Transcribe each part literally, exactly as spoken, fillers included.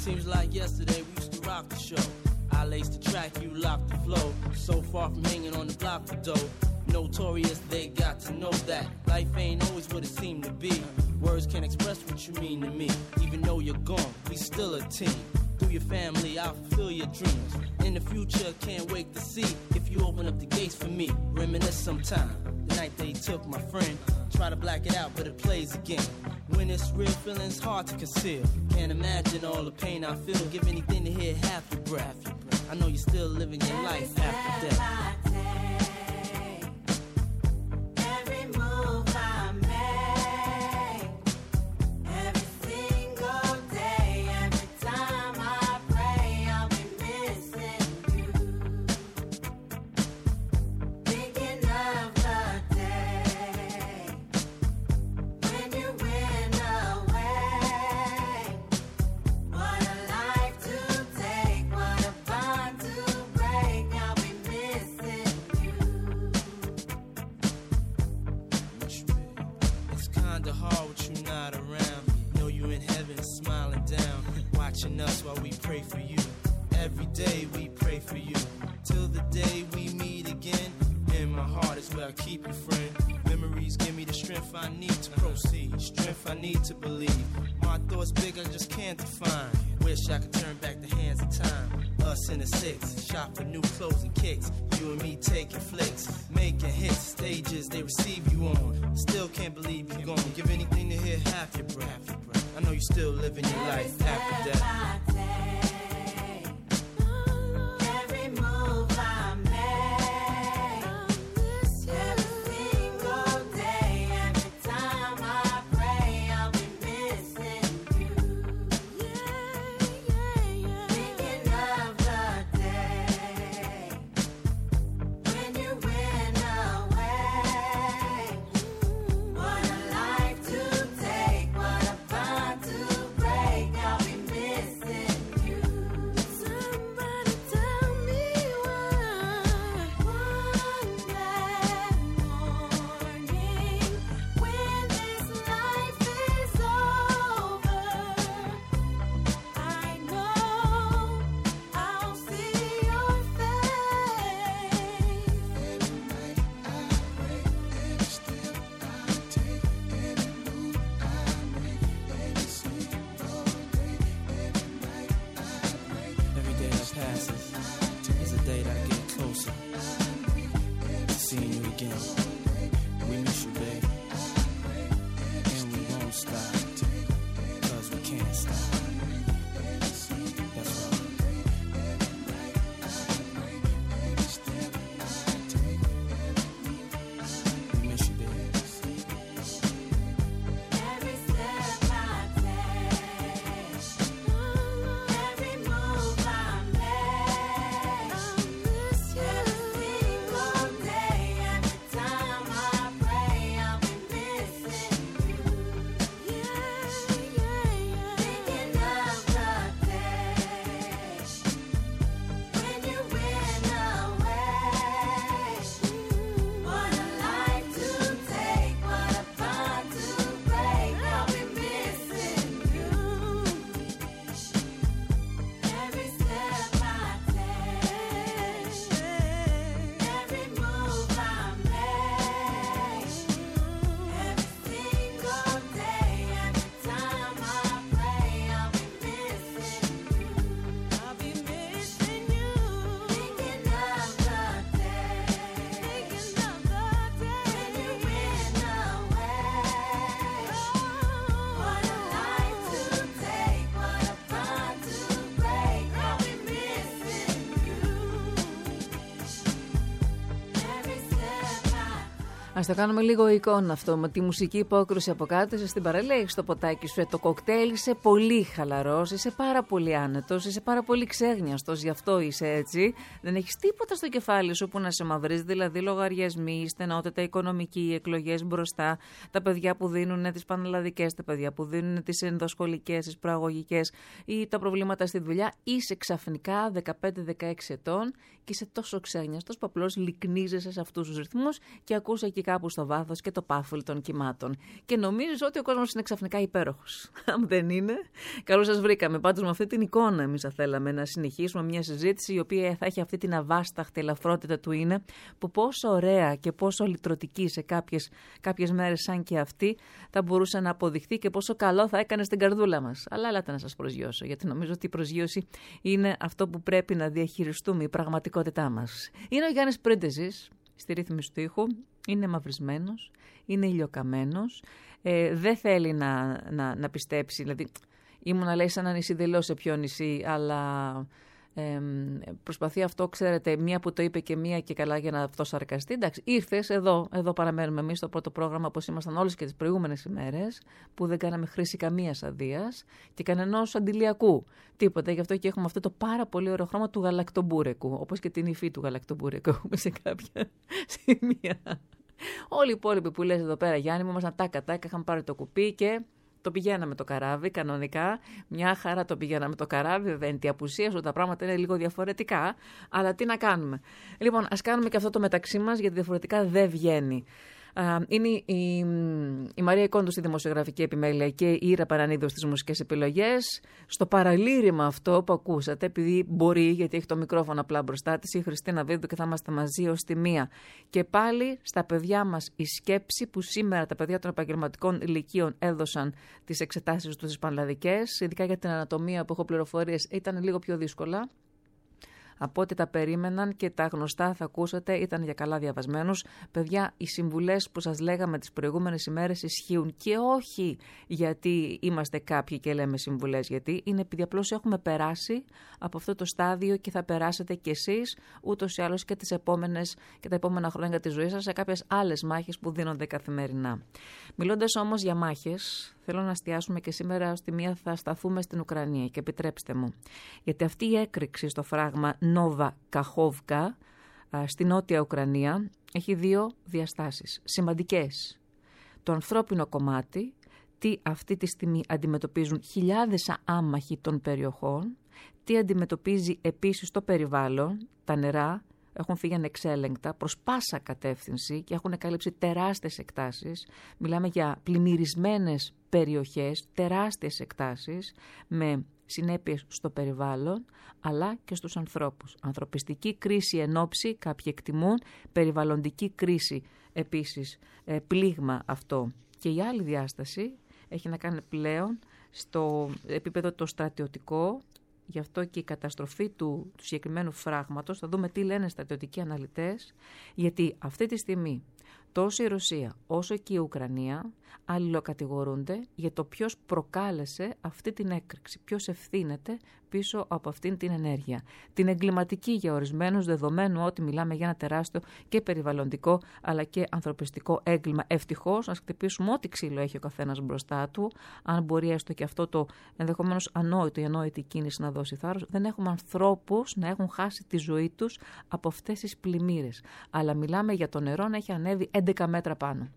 Seems like yesterday we used to rock the show. I laced the track, you locked the flow. So far from hanging on the block for dough. Notorious, they got to know that life ain't always what it seemed to be. Words can't express what you mean to me. Even though you're gone, we still a team. Through your family, I'll fulfill your dreams. In the future, can't wait to see if you open up the gates for me. Reminisce sometime. The night they took my friend. Try to black it out, but it plays again. When it's real, feeling's hard to conceal. Can't imagine all the pain I feel. Give anything to hear half your breath. I know you're still living your life after death. Us while we pray for you. Every day we pray for you. Till the day we meet again. In my heart is where I keep you, friend. Memories give me the strength I need to proceed. Strength I need to believe. My thoughts big, I just can't define. Wish I could turn back the hands of time. Us in the six, shop for new clothes and kicks. You and me taking flicks, making hits, stages they receive you on. Still can't believe you're gone. Give anything to hear half your breath. I know you're still living your life after death. Ας το κάνουμε λίγο εικόνα αυτό με τη μουσική υπόκρουση από κάτω. Είσαι στην παραλία, έχεις το ποτάκι σου, το κοκτέιλ, είσαι πολύ χαλαρός, είσαι πάρα πολύ άνετος, είσαι πάρα πολύ ξέγνιαστος, γι' αυτό είσαι έτσι. Δεν έχεις τίποτα στο κεφάλι σου που να σε μαυρίζει, δηλαδή λογαριασμοί, στενότητα οικονομική, εκλογές μπροστά, τα παιδιά που δίνουν τις πανελλαδικές, τα παιδιά που δίνουν τις ενδοσχολικές, τις προαγωγικές ή τα προβλήματα στη δουλειά. Είσαι ξαφνικά δεκαπέντε δεκαέξι ετών και είσαι τόσο ξέγνιαστος που απλώς λυκνίζεσαι σε αυτούς τους ρυθμούς και ακούς εκεί κάπου στο βάθος και το πάφολ των κυμάτων. Και νομίζεις ότι ο κόσμος είναι ξαφνικά υπέροχος. Αν δεν είναι, καλώς σας βρήκαμε. Πάντως με αυτή την εικόνα εμείς θα θέλαμε να συνεχίσουμε μια συζήτηση η οποία θα έχει αυτή την αβάσταχτη ελαφρότητα του είναι, που πόσο ωραία και πόσο λυτρωτική σε κάποιες, κάποιες μέρες σαν και αυτή θα μπορούσε να αποδειχθεί και πόσο καλό θα έκανε στην καρδούλα μας. Αλλά έλατε να σας προσγειώσω, γιατί νομίζω ότι η προσγείωση είναι αυτό που πρέπει να διαχειριστούμε, η πραγματικότητά μας. Είναι ο Γιάννης Πρίντεζης στη ρύθμιση του ήχου, είναι μαυρισμένος, είναι ηλιοκαμένος, ε, δεν θέλει να, να, να πιστέψει, δηλαδή ήμουνα λέει σαν ένα νησί, δεν σε ποιο νησί, αλλά ε, προσπαθεί αυτό, ξέρετε, μία που το είπε και μία και καλά για να αυτό σαρκαστεί. Εντάξει, ήρθες εδώ, εδώ παραμένουμε εμείς στο πρώτο πρόγραμμα, όπως ήμασταν όλες και τις προηγούμενες ημέρες, που δεν κάναμε χρήση καμίας αδείας και κανενός αντιλιακού. Τίποτα. Γι' αυτό και έχουμε αυτό το πάρα πολύ ωραίο χρώμα του γαλακτομπούρεκου, όπως και την υφή του γαλακτομπούρεκου έχουμε σε κάποια σημεία. Όλοι οι υπόλοιποι που λες εδώ πέρα, Γιάννη μου, ήμασταν τάκα τάκα, είχαν πάρει το κουπί και το πηγαίναμε το καράβι, κανονικά. Μια χαρά το πηγαίναμε το καράβι. Βέβαια, εν τη απουσία σου τα πράγματα είναι λίγο διαφορετικά. Αλλά τι να κάνουμε. Λοιπόν, ας κάνουμε και αυτό το μεταξύ μας, γιατί διαφορετικά δεν βγαίνει. Είναι η, η Μαρία Κόντου στη δημοσιογραφική επιμέλεια και η Ήρα Παρανίδου στις μουσικές επιλογές. Στο παραλήρημα αυτό που ακούσατε, επειδή μπορεί, γιατί έχει το μικρόφωνο απλά μπροστά της, η Χριστίνα Βίδου και θα είμαστε μαζί ως τη μία. Και πάλι στα παιδιά μας η σκέψη που σήμερα τα παιδιά των επαγγελματικών ηλικίων έδωσαν τις εξετάσεις τους στις πανελλαδικές, ειδικά για την ανατομία που έχω πληροφορίες, ήταν λίγο πιο δύσκολα από ό,τι τα περίμεναν και τα γνωστά θα ακούσατε ήταν για καλά διαβασμένους. Παιδιά, οι συμβουλές που σας λέγαμε τις προηγούμενες ημέρες ισχύουν και όχι γιατί είμαστε κάποιοι και λέμε συμβουλές, γιατί είναι επειδή απλώς έχουμε περάσει από αυτό το στάδιο και θα περάσετε κι εσείς ούτως ή άλλως και τις επόμενες και τα επόμενα χρόνια της ζωής σας σε κάποιες άλλες μάχες που δίνονται καθημερινά. Μιλώντας όμως για μάχες, θέλω να εστιάσουμε και σήμερα στη μία θα σταθούμε στην Ουκρανία και επιτρέψτε μου. Γιατί αυτή η έκρηξη στο φράγμα Νόβα Καχόβκα στη νότια Ουκρανία έχει δύο διαστάσεις σημαντικές. Το ανθρώπινο κομμάτι, τι αυτή τη στιγμή αντιμετωπίζουν χιλιάδες άμαχοι των περιοχών, τι αντιμετωπίζει επίσης το περιβάλλον, τα νερά, έχουν φύγει ανεξέλεγκτα προς πάσα κατεύθυνση και έχουν καλύψει τεράστιες εκτάσεις. Μιλάμε για πλημμυρισμένες περιοχές, τεράστιες εκτάσεις με συνέπειες στο περιβάλλον αλλά και στους ανθρώπους. Ανθρωπιστική κρίση εν όψη, κάποιοι εκτιμούν, περιβαλλοντική κρίση επίσης, ε, πλήγμα αυτό. Και η άλλη διάσταση έχει να κάνει πλέον στο επίπεδο το στρατιωτικό. Γι' αυτό και η καταστροφή του, του συγκεκριμένου φράγματος, θα δούμε τι λένε στρατιωτικοί αναλυτές, γιατί αυτή τη στιγμή τόσο η Ρωσία όσο και η Ουκρανία αλληλοκατηγορούνται για το ποιος προκάλεσε αυτή την έκρηξη, ποιος ευθύνεται πίσω από αυτήν την ενέργεια. Την εγκληματική για ορισμένους, δεδομένου ότι μιλάμε για ένα τεράστιο και περιβαλλοντικό αλλά και ανθρωπιστικό έγκλημα. Ευτυχώς να χτυπήσουμε ό,τι ξύλο έχει ο καθένας μπροστά του, αν μπορεί έστω και αυτό το ενδεχομένως ανόητο ή ανόητη κίνηση να δώσει θάρρος. Δεν έχουμε ανθρώπους να έχουν χάσει τη ζωή τους από αυτές τις πλημμύρες. Αλλά μιλάμε για το νερό να έχει ανέβει έντεκα μέτρα πάνω.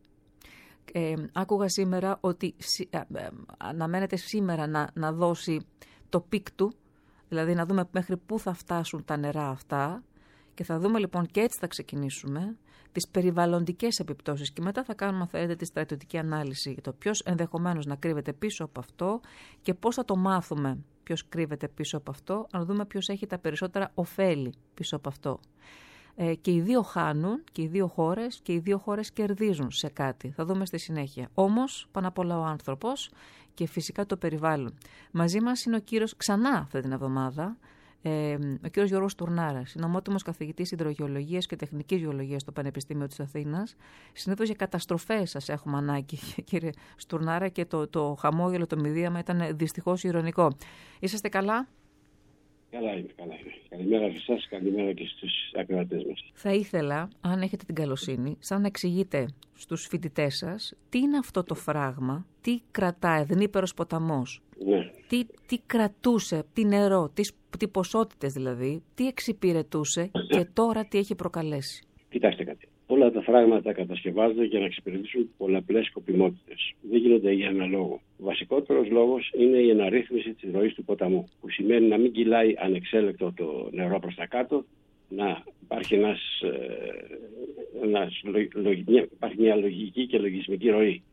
Ε, άκουγα σήμερα ότι ε, ε, αναμένεται σήμερα να, να δώσει το πικ του, δηλαδή να δούμε μέχρι πού θα φτάσουν τα νερά αυτά και θα δούμε λοιπόν και έτσι θα ξεκινήσουμε τις περιβαλλοντικές επιπτώσεις και μετά θα κάνουμε, αν θέλετε, τη στρατιωτική ανάλυση για το ποιος ενδεχομένως να κρύβεται πίσω από αυτό και πώς θα το μάθουμε ποιος κρύβεται πίσω από αυτό, να δούμε ποιος έχει τα περισσότερα ωφέλη πίσω από αυτό. Ε, και οι δύο χάνουν και οι δύο χώρες και οι δύο χώρες κερδίζουν σε κάτι. Θα δούμε στη συνέχεια. Όμως, πάνω απ' όλα ο άνθρωπος και φυσικά το περιβάλλον. Μαζί μας είναι ο κύριος ξανά αυτή την εβδομάδα, ε, ο κύριος Γιώργος Τουρνάρας, είναι ομότιμος καθηγητής υδρογεωλογίας και τεχνικής γεωλογίας στο Πανεπιστήμιο της Αθήνας. Συνήθως για καταστροφές σας έχουμε ανάγκη, κύριε Στουρνάρα, και το, το χαμόγελο, το μηδίαμα ήταν δυστυχώς ηρωνικό. Είσαστε καλά? Καλά είμαι, καλά είμαι. Καλημέρα σε εσάς, καλημέρα και στους ακροατές μας. Θα ήθελα, αν έχετε την καλοσύνη, σαν να εξηγείτε στους φοιτητές σας τι είναι αυτό το φράγμα, τι κρατάει, Δνήπερος ποταμός, ναι. τι, τι κρατούσε, τι νερό, τι, τι ποσότητες δηλαδή, τι εξυπηρετούσε και τώρα τι έχει προκαλέσει. Κοιτάξτε κάτι. Όλα τα φράγματα κατασκευάζονται για να εξυπηρετήσουν πολλαπλές σκοπιμότητες. Δεν γίνονται για ένα λόγο. Ο βασικότερος λόγος είναι η εναρρύθμιση της ροής του ποταμού, που σημαίνει να μην κυλάει ανεξέλεκτο το νερό προς τα κάτω, να υπάρχει, ένας, ένας, μια, υπάρχει μια λογική και λογισμική ροή.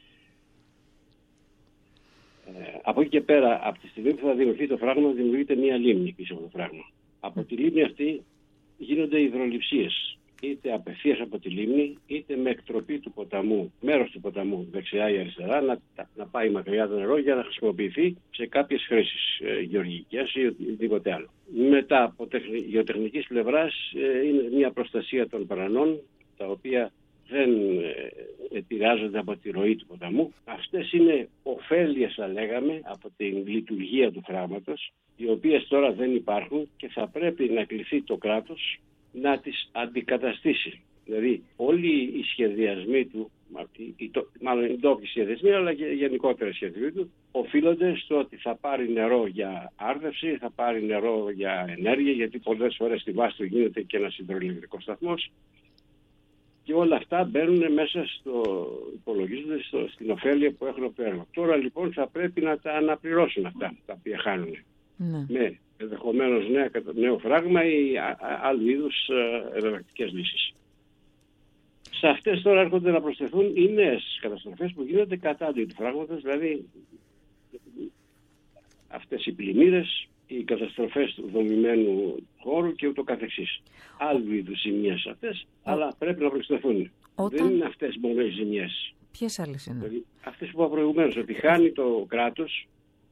Ε, από εκεί και πέρα, από τη στιγμή που θα δημιουργηθεί το φράγμα, δημιουργείται μια λίμνη πίσω από το φράγμα. Από τη λίμνη αυτή γίνονται υδρολειψίες, είτε απευθείας από τη λίμνη, είτε με εκτροπή του ποταμού, μέρος του ποταμού, δεξιά ή αριστερά, να, να πάει μακριά το νερό για να χρησιμοποιηθεί σε κάποιες χρήσεις ε, γεωργικές ή οτιδήποτε άλλο. Μετά, από τεχνη, γεωτεχνικής πλευράς, ε, είναι μια προστασία των παρανών, τα οποία δεν ε, επηρεάζονται από τη ροή του ποταμού. Αυτές είναι ωφέλειες, θα λέγαμε, από την λειτουργία του φράγματος, οι οποίες τώρα δεν υπάρχουν και θα πρέπει να κληθεί το κράτος να τις αντικαταστήσει. Δηλαδή όλοι οι σχεδιασμοί του, μάλλον οι ντόπιοι σχεδιασμοί, αλλά και γενικότερα σχεδιασμοί του, οφείλονται στο ότι θα πάρει νερό για άρδευση, θα πάρει νερό για ενέργεια, γιατί πολλές φορές στη βάση του γίνεται και ένας υδροηλεκτρικός σταθμός. Και όλα αυτά μπαίνουν μέσα στο, υπολογίζονται στο, στην ωφέλεια που έχουν από το έργο. Τώρα λοιπόν θα πρέπει να τα αναπληρώσουν αυτά τα οποία χάνουν. Ναι. Με ενδεχομένως νέο φράγμα ή α, α, άλλου είδους εναλλακτικές λύσεις. Σε αυτές τώρα έρχονται να προσθεθούν οι νέες καταστροφές που γίνονται κατά του φράγματος, δηλαδή αυτές οι πλημμύρες, οι καταστροφές του δομημένου χώρου και ούτω καθεξής. Άλλου είδους ζημιές αυτές, Ο... αλλά πρέπει να προσθεθούν. Όταν... Δεν είναι αυτές μόνο οι ζημιές. Ποιες άλλες είναι? Δηλαδή, αυτές που είπα προηγουμένως, ότι χάνει το κράτος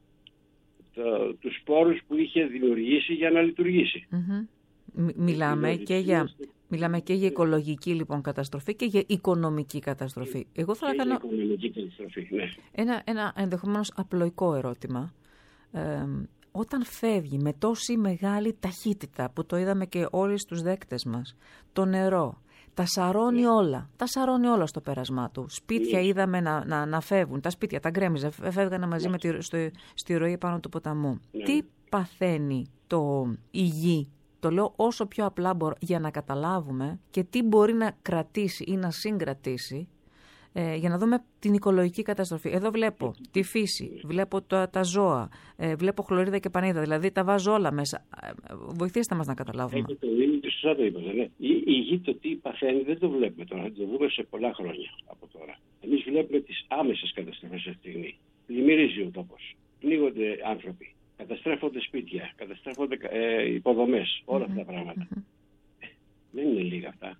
το, τους σπόρους που είχε δημιουργήσει για να λειτουργήσει. Mm-hmm. Μιλάμε, και για, μιλάμε και για οικολογική λοιπόν καταστροφή και για οικονομική καταστροφή. Εγώ θα κάνω οικονομική καταστροφή, ναι. ένα, ένα ενδεχομένως απλοϊκό ερώτημα. Ε, όταν φεύγει με τόση μεγάλη ταχύτητα που το είδαμε και όλοι στους δέκτες μας, το νερό, τα σαρώνει yeah. όλα, τα σαρώνει όλα στο πέρασμά του. Σπίτια yeah. είδαμε να, να, να φεύγουν, τα σπίτια τα γκρέμιζε, φεύγανε μαζί yeah. με τη, στο, στη ροή πάνω του ποταμού. Yeah. Τι παθαίνει το η γη? Το λέω όσο πιο απλά μπορώ για να καταλάβουμε και τι μπορεί να κρατήσει ή να συγκρατήσει, ε, για να δούμε την οικολογική καταστροφή. Εδώ βλέπω τη φύση, βλέπω τα, τα ζώα, ε, βλέπω χλωρίδα και πανίδα, δηλαδή τα βάζω όλα μέσα. Ε, βοηθήστε μας να καταλάβουμε. Έχετε δει και σωστά το είπατε, ναι. Η, η γη το τι παθαίνει δεν το βλέπουμε τώρα, θα το δούμε σε πολλά χρόνια από τώρα. Εμείς βλέπουμε τις άμεσες καταστροφές αυτή τη στιγμή. Πλημμυρίζει ο τόπος, πνίγονται άνθρωποι, καταστρέφονται σπίτια, καταστρέφονται ε, υποδομές, όλα αυτά τα πράγματα. Mm-hmm. Ε, δεν είναι λίγα αυτά.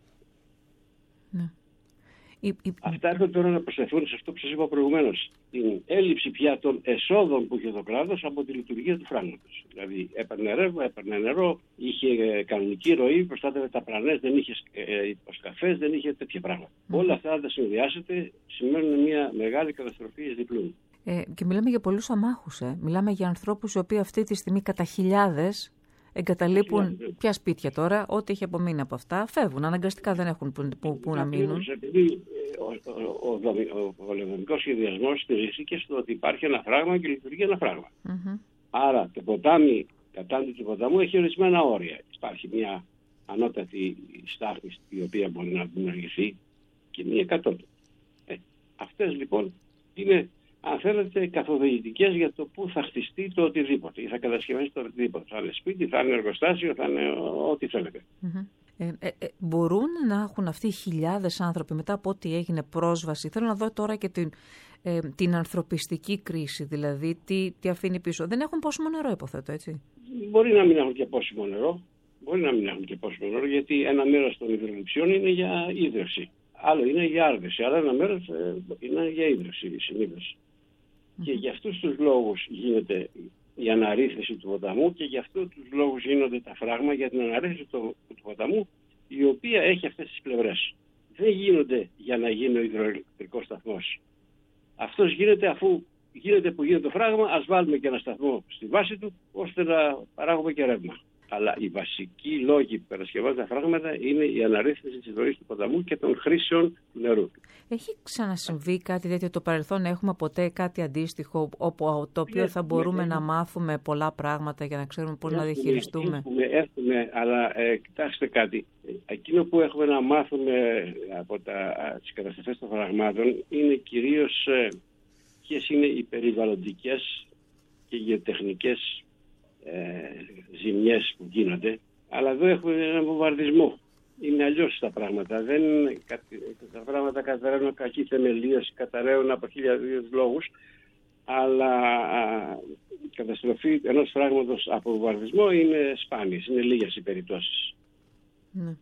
Ναι. Η, η... Αυτά έρχονται τώρα να προσθεθούν σε αυτό που σας είπα προηγουμένως. Την έλλειψη πια των εσόδων που είχε το κράτος από τη λειτουργία του φράγματος. Δηλαδή έπαιρνε ρεύμα, έπαιρνε νερό, είχε κανονική ροή, προστάτευε τα πρανές, δεν είχε ε, υποσκαφές, δεν είχε τέτοια πράγματα. Mm. Όλα αυτά αν τα συνδυάσετε σημαίνουν μια μεγάλη καταστροφή εις διπλούν. Ε, και μιλάμε για πολλούς αμάχους. Ε. Μιλάμε για ανθρώπους οι οποίοι αυτή τη στιγμή κατά χιλιάδες εγκαταλείπουν πια σπίτια τώρα, ό,τι έχει απομείνει από αυτά, φεύγουν. Αναγκαστικά δεν έχουν που, που, που να μείνουν. Επειδή ο, ο, ο, ο πολεμικός σχεδιασμός στηρίστηκε στο ότι υπάρχει ένα φράγμα και λειτουργεί ένα φράγμα. Mm-hmm. Άρα το ποτάμι, κατάντη του ποταμού έχει ορισμένα όρια. Υπάρχει μια ανώτατη στάθμη η οποία μπορεί να δημιουργηθεί και μια κατώτατη. Ε, αυτές λοιπόν είναι, αν θέλετε, καθοδηγητικές για το πού θα χτιστεί το οτιδήποτε ή θα κατασκευαστεί το οτιδήποτε. Θα είναι σπίτι, θα είναι εργοστάσιο, θα είναι ό,τι θέλετε. Mm-hmm. Ε, ε, ε, μπορούν να έχουν αυτοί οι χιλιάδες άνθρωποι μετά από ό,τι έγινε πρόσβαση? Θέλω να δω τώρα και την, ε, την ανθρωπιστική κρίση, δηλαδή τι, τι αφήνει πίσω. Δεν έχουν πόσιμο νερό, υποθέτω, έτσι? Μπορεί να μην έχουν και πόσιμο νερό. Μπορεί να μην έχουν και πόσιμο νερό, γιατί ένα μέρος των υδρολειψιών είναι για ίδρυυση. Άλλο είναι για άρδευση, αλλά ένα μέρος ε, είναι για ίδρυυση συνήθως. Mm-hmm. Και για αυτούς τους λόγους γίνεται η αναρρύθμιση του ποταμού και γι' αυτούς τους λόγους γίνονται τα φράγμα για την αναρρύθμιση του, του ποταμού, η οποία έχει αυτές τις πλευρές. Δεν γίνονται για να γίνει ο υδροελεκτρικός σταθμός. Αυτός γίνεται αφού γίνεται που γίνεται το φράγμα, ας βάλουμε και ένα σταθμό στη βάση του, ώστε να παράγουμε και ρεύμα. Αλλά οι βασικοί λόγοι που παρασκευάζουν τα φράγματα είναι η αναρρύθμιση της ροής του ποταμού και των χρήσεων του νερού. Έχει ξανασυμβεί κάτι τέτοιο το παρελθόν? Έχουμε ποτέ κάτι αντίστοιχο όπου, το οποίο θα μπορούμε να μάθουμε πολλά πράγματα για να ξέρουμε πώς να διαχειριστούμε? Έχουμε, έχουμε, αλλά ε, κοιτάξτε κάτι. Εκείνο που έχουμε να μάθουμε από τα, τις καταστροφές των φραγμάτων είναι κυρίως ε, ποιες είναι οι περιβαλλοντικές και γεωτεχνικές Ε, ζημιές που γίνονται Αλλά εδώ έχουμε έναν βομβαρδισμό. Είναι αλλιώς τα πράγματα. Δεν, τα πράγματα καταραίουν κακή θεμελίωση, καταραίουν από χίλια δύο λόγους. Αλλά η καταστροφή ενός φράγματος από βομβαρδισμό είναι σπάνιες, είναι λίγες οι περιπτώσεις. Ναι.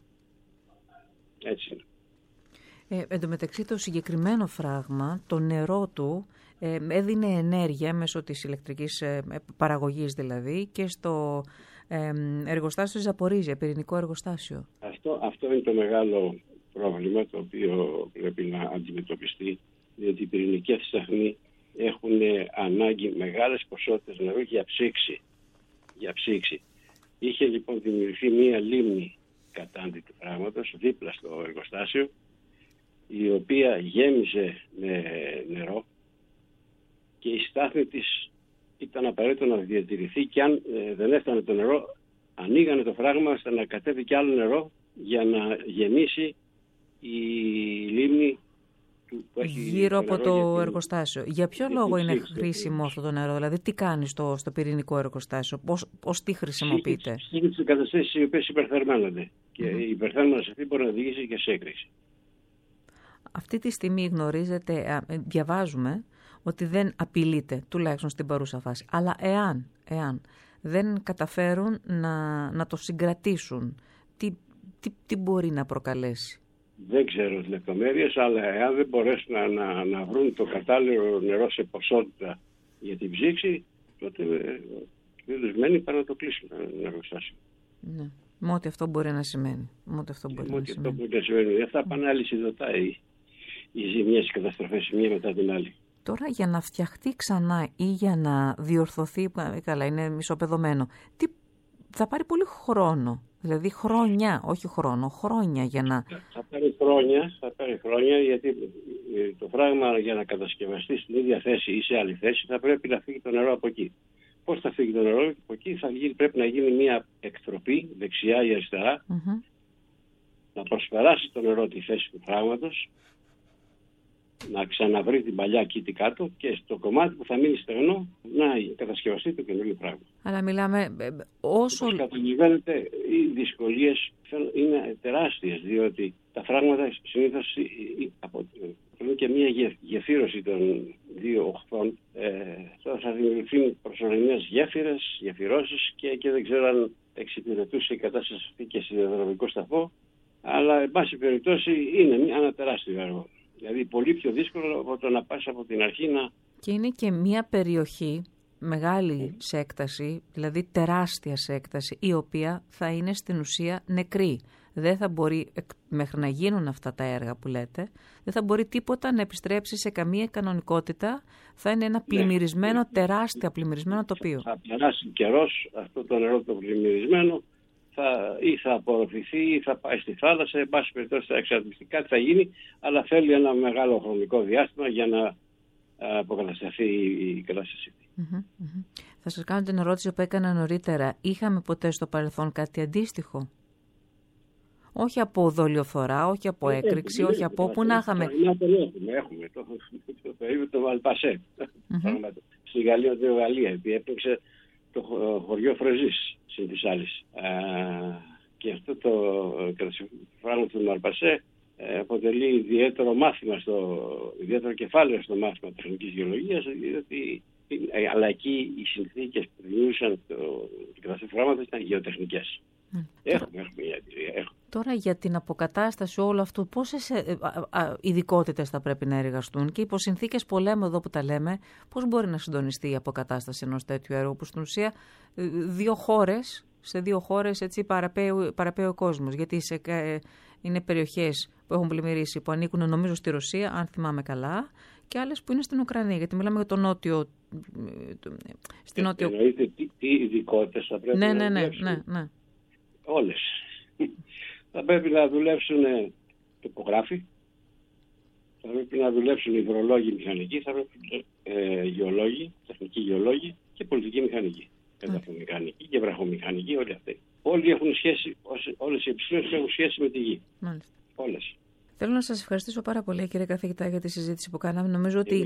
Έτσι είναι. Ε, εν τω μεταξύ το συγκεκριμένο φράγμα, το νερό του ε, έδινε ενέργεια μέσω της ηλεκτρικής ε, παραγωγής δηλαδή και στο ε, εργοστάσιο Ζαπορίζια, πυρηνικό εργοστάσιο. Αυτό, αυτό είναι το μεγάλο πρόβλημα το οποίο πρέπει να αντιμετωπιστεί, διότι οι πυρηνικές σταθμοί έχουν ανάγκη μεγάλες ποσότητες νερού για ψήξη. Για ψήξη. Είχε λοιπόν δημιουργηθεί μία λίμνη κατάντη του πράγματος δίπλα στο εργοστάσιο, η οποία γέμιζε με νερό και η στάθμη της ήταν απαραίτητο να διατηρηθεί και αν ε, δεν έφτανε το νερό, ανοίγανε το φράγμα ώστε να κατέβει και άλλο νερό για να γεμίσει η λίμνη του που έχει γύρω από το, το εργοστάσιο. Για ποιο για λόγο είναι ψήξη, χρήσιμο αυτό το νερό, δηλαδή τι κάνει στο, στο πυρηνικό εργοστάσιο, πώς, πώς τι χρησιμοποιείται? Σύγκριση καταστάσεις οι οποίες υπερθερμαίνονται και mm-hmm. η υπερθέρμανση αυτή μπορεί να οδηγήσει και σε έκρηξη. Αυτή τη στιγμή γνωρίζετε, διαβάζουμε ότι δεν απειλείται, τουλάχιστον στην παρούσα φάση. Αλλά εάν, εάν δεν καταφέρουν να, να το συγκρατήσουν, τι, τι, τι μπορεί να προκαλέσει? Δεν ξέρω τις λεπτομέρειες, αλλά εάν δεν μπορέσουν να, να, να βρουν το κατάλληλο νερό σε ποσότητα για την ψήξη, τότε δεδοσμένοι πάνε να το κλείσουν ένα εργοστάσιο. Ναι. Με ό,τι αυτό μπορεί να σημαίνει. Με ό,τι αυτό μπορεί να σημαίνει. Μπορεί να σημαίνει. Αυτά πάνε αλυσιδωτά οι, οι ζημιές, οι καταστροφές, μία μετά την άλλη. Τώρα για να φτιαχτεί ξανά ή για να διορθωθεί, καλά είναι μισοπεδωμένο, τι, θα πάρει πολύ χρόνο. Δηλαδή χρόνια, όχι χρόνο, χρόνια για να... Θα πάρει χρόνια, θα πάρει χρόνια γιατί το φράγμα για να κατασκευαστεί στην ίδια θέση ή σε άλλη θέση θα πρέπει να φύγει το νερό από εκεί. Πώς θα φύγει το νερό από εκεί? Θα γίνει, πρέπει να γίνει μια εκτροπή δεξιά ή αριστερά, mm-hmm. να προσπεράσει το νερό τη θέση του φράγματος, να ξαναβρει την παλιά κήτη κάτω και στο κομμάτι που θα μείνει στεγνό να κατασκευαστεί το καινούργιο πράγμα. Αλλά μιλάμε όσο... Όπως καταλαβαίνετε, οι δυσκολίες είναι τεράστιες, διότι τα φράγματα συνήθως αποτελούν και μια γεφύρωση των δύο οχθών. Ε, τώρα θα δημιουργηθούν προσωρινές γέφυρες, γεφυρώσεις και, και δεν ξέρω αν εξυπηρετούσε η κατάσταση αυτή και σε διαδρομικό σταθμό, αλλά εν πάση περιπτώσει είναι ένα τεράστιο έργο. Δηλαδή πολύ πιο δύσκολο από το να πας από την αρχή να... Και είναι και μια περιοχή μεγάλη σε έκταση, δηλαδή τεράστια σε έκταση, η οποία θα είναι στην ουσία νεκρή. Δεν θα μπορεί, μέχρι να γίνουν αυτά τα έργα που λέτε, δεν θα μπορεί τίποτα να επιστρέψει σε καμία κανονικότητα. Θα είναι ένα πλημμυρισμένο, ναι. τεράστια πλημμυρισμένο τοπίο. Θα περάσει καιρός, αυτό το νερό το πλημμυρισμένο θα, ή θα απορροφηθεί ή θα πάει στη θάλασσα, εν πάση περιπτώσει θα εξαρτηθεί, κάτι θα γίνει, αλλά θέλει ένα μεγάλο χρονικό διάστημα για να αποκατασταθεί η κατάσταση. Mm-hmm, mm-hmm. Θα σας κάνω την ερώτηση που έκανα νωρίτερα. Είχαμε ποτέ στο παρελθόν κάτι αντίστοιχο? Όχι από δολιοφθορά, όχι από έκρηξη, όχι από πού να είχαμε. Έχουμε, έχουμε. Το περίπου το Βαλπασέ. Στη Γαλλία, τη Γαλλία, έπαιξε το χωριό Φρεζής συν της άλλης. Και αυτό το φράγμα του Βαλπασέ αποτελεί ιδιαίτερο μάθημα, στο, ιδιαίτερο κεφάλαιο στο μάθημα τεχνικής γεωλογίας, διότι αλλά εκεί οι συνθήκες που δημιούργησαν την καταστροφή φράγματος ήταν γεωτεχνικές. Mm. Έχουμε, έχουμε μια εμπειρία. Έχουμε. Τώρα για την αποκατάσταση όλου αυτού, πόσες ειδικότητες θα πρέπει να εργαστούν και υπό συνθήκες πολέμου εδώ που τα λέμε, πώς μπορεί να συντονιστεί η αποκατάσταση ενός τέτοιου έργου που στην ουσία δύο χώρες, σε δύο χώρες έτσι παραπέει, παραπέει ο κόσμος, γιατί σε, είναι περιοχές που έχουν πλημμυρίσει που ανήκουν νομίζω στη Ρωσία, αν θυμάμαι καλά, και άλλες που είναι στην Ουκρανία, γιατί μιλάμε για το νότιο. Στην νότιο... Εννοείται τι, τι ειδικότητες θα πρέπει ναι, να ναι, δουλέψουν. Ναι, ναι, ναι. Όλες. Θα πρέπει να δουλέψουν τοπογράφοι, θα πρέπει να δουλέψουν υδρολόγοι μηχανικοί, θα πρέπει ε, γεωλόγοι, τεχνικοί γεωλόγοι και πολιτική μηχανική. Εδαφομηχανική και βραχομηχανική, όλοι αυτοί. Όλοι έχουν σχέση, όλες οι επιστήμες έχουν σχέση με τη γη. Μάλιστα. Όλες. Θέλω να σας ευχαριστήσω πάρα πολύ, κύριε καθηγητά, για τη συζήτηση που κάναμε. Νομίζω ότι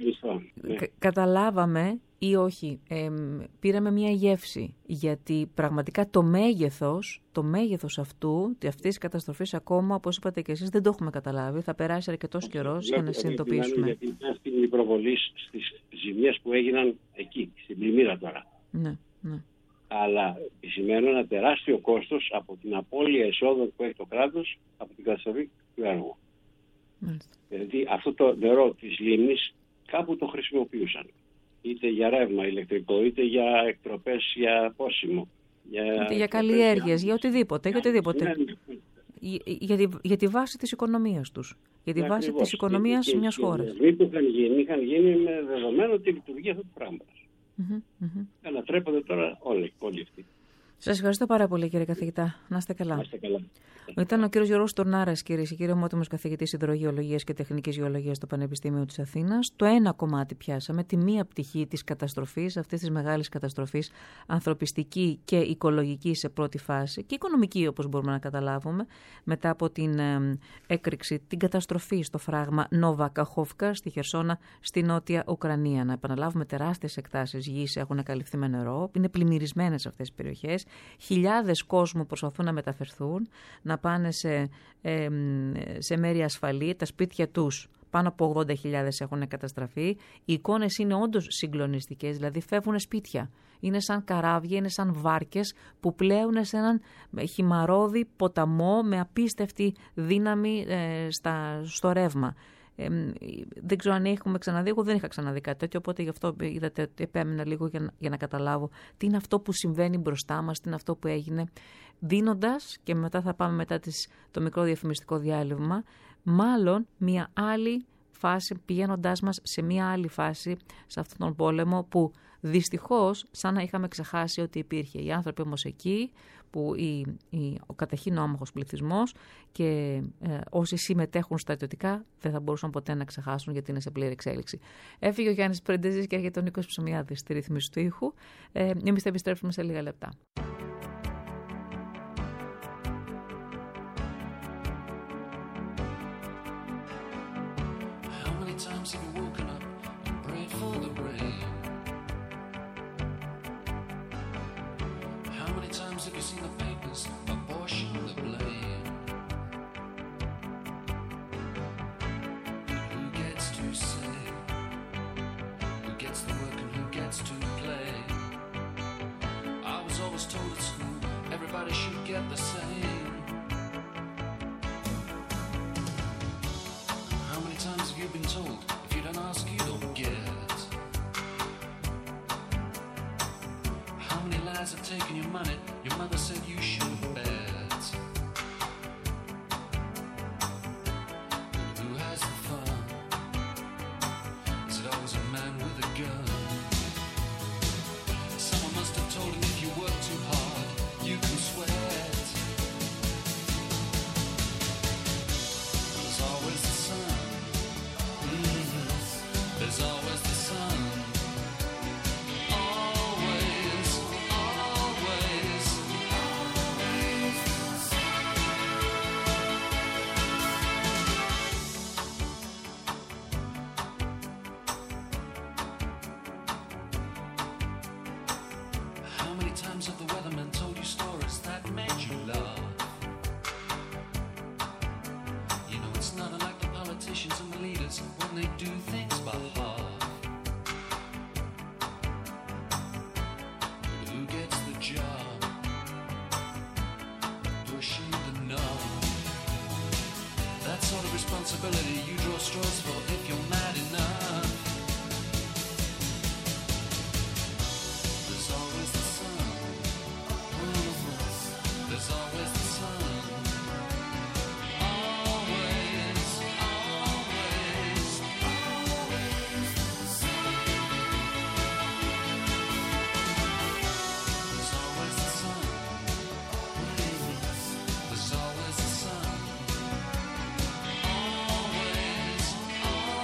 ναι. καταλάβαμε ή όχι, ε, πήραμε μια γεύση, γιατί πραγματικά το μέγεθος, το μέγεθος αυτού, αυτής της καταστροφής ακόμα, όπως είπατε και εσείς, δεν το έχουμε καταλάβει. Θα περάσει αρκετός καιρός για να συνειδητοποιήσουμε. Γιατί ήταν στην προβολή στις ζημιές που έγιναν εκεί, στην πλημμύρα τώρα. Ναι, ναι. Αλλά επισημαίνω ένα τεράστιο κόστος από την απώλεια εσόδων που έχει το κράτος από την καταστροφή του έργου. Μάλιστα. Δηλαδή αυτό το νερό της λίμνης κάπου το χρησιμοποιούσαν. Είτε για ρεύμα ηλεκτρικό, είτε για εκτροπές, για πόσιμο. Για είτε για καλλιέργειες, για, για οτιδήποτε. Για, οτιδήποτε. Ναι, ναι. Για, για, τη, για τη βάση της οικονομίας τους. Για τη Ναι, βάση ακριβώς. της οικονομίας και, μιας και, χώρας. Οι που είχαν γίνει, είχαν γίνει με δεδομένο τη λειτουργία αυτού του πράγματος. Mm-hmm, mm-hmm. Ανατρέπονται τώρα όλοι, όλοι αυτοί. Σας ευχαριστώ πάρα πολύ, κύριε καθηγητά. Να είστε καλά. Να είστε καλά. Ήταν ο κύριος Γιώργος Τουρνάρας, κυρίες και κύριοι, ομότιμος καθηγητής υδρογεωλογίας και τεχνικής γεωλογίας στο Πανεπιστήμιο της Αθήνας. Το ένα κομμάτι πιάσαμε, τη μία πτυχή της καταστροφής, αυτής της μεγάλης καταστροφής, ανθρωπιστική και οικολογική σε πρώτη φάση και οικονομική, όπως μπορούμε να καταλάβουμε, μετά από την ε, έκρηξη, την καταστροφή στο φράγμα Νόβα Καχόφκα στη Χερσόνα, στη νότια Ουκρανία. Να επαναλάβουμε, τεράστιες εκτάσεις γης έχουν καλυφθεί με νερό, είναι πλημμυρισμένες αυτές τις περιοχές. Χιλιάδες κόσμου προσπαθούν να μεταφερθούν, να πάνε σε, ε, σε μέρη ασφαλή, τα σπίτια τους. Πάνω από ογδόντα χιλιάδες έχουν καταστραφεί. Οι εικόνες είναι όντως συγκλονιστικές, δηλαδή φεύγουν σπίτια. Είναι σαν καράβια, είναι σαν βάρκες που πλέουν σε έναν χυμαρόδι ποταμό με απίστευτη δύναμη ε, στα, στο ρεύμα. Ε, δεν ξέρω αν έχουμε ξαναδεί, εγώ δεν είχα ξαναδεί κάτι τέτοιο, οπότε γι' αυτό είδατε, επέμεινα λίγο για να, για να καταλάβω τι είναι αυτό που συμβαίνει μπροστά μας, τι είναι αυτό που έγινε, δίνοντας, και μετά θα πάμε μετά τις, το μικρό διαφημιστικό διάλειμμα, μάλλον μια άλλη φάση, πηγαίνοντάς μας σε μια άλλη φάση σε αυτόν τον πόλεμο που δυστυχώς σαν να είχαμε ξεχάσει ότι υπήρχε. Οι άνθρωποι όμως εκεί, που η, η, ο κατεχήν όμαχος πληθυσμός και ε, όσοι συμμετέχουν στρατιωτικά δεν θα μπορούσαν ποτέ να ξεχάσουν, γιατί είναι σε πλήρη εξέλιξη. Έφυγε ο Γιάννης Πρεντεζής και έρχεται ο Νίκος Ψωμιάδης στη ρύθμιση του ήχου. Ε, εμείς θα επιστρέψουμε σε λίγα λεπτά. Always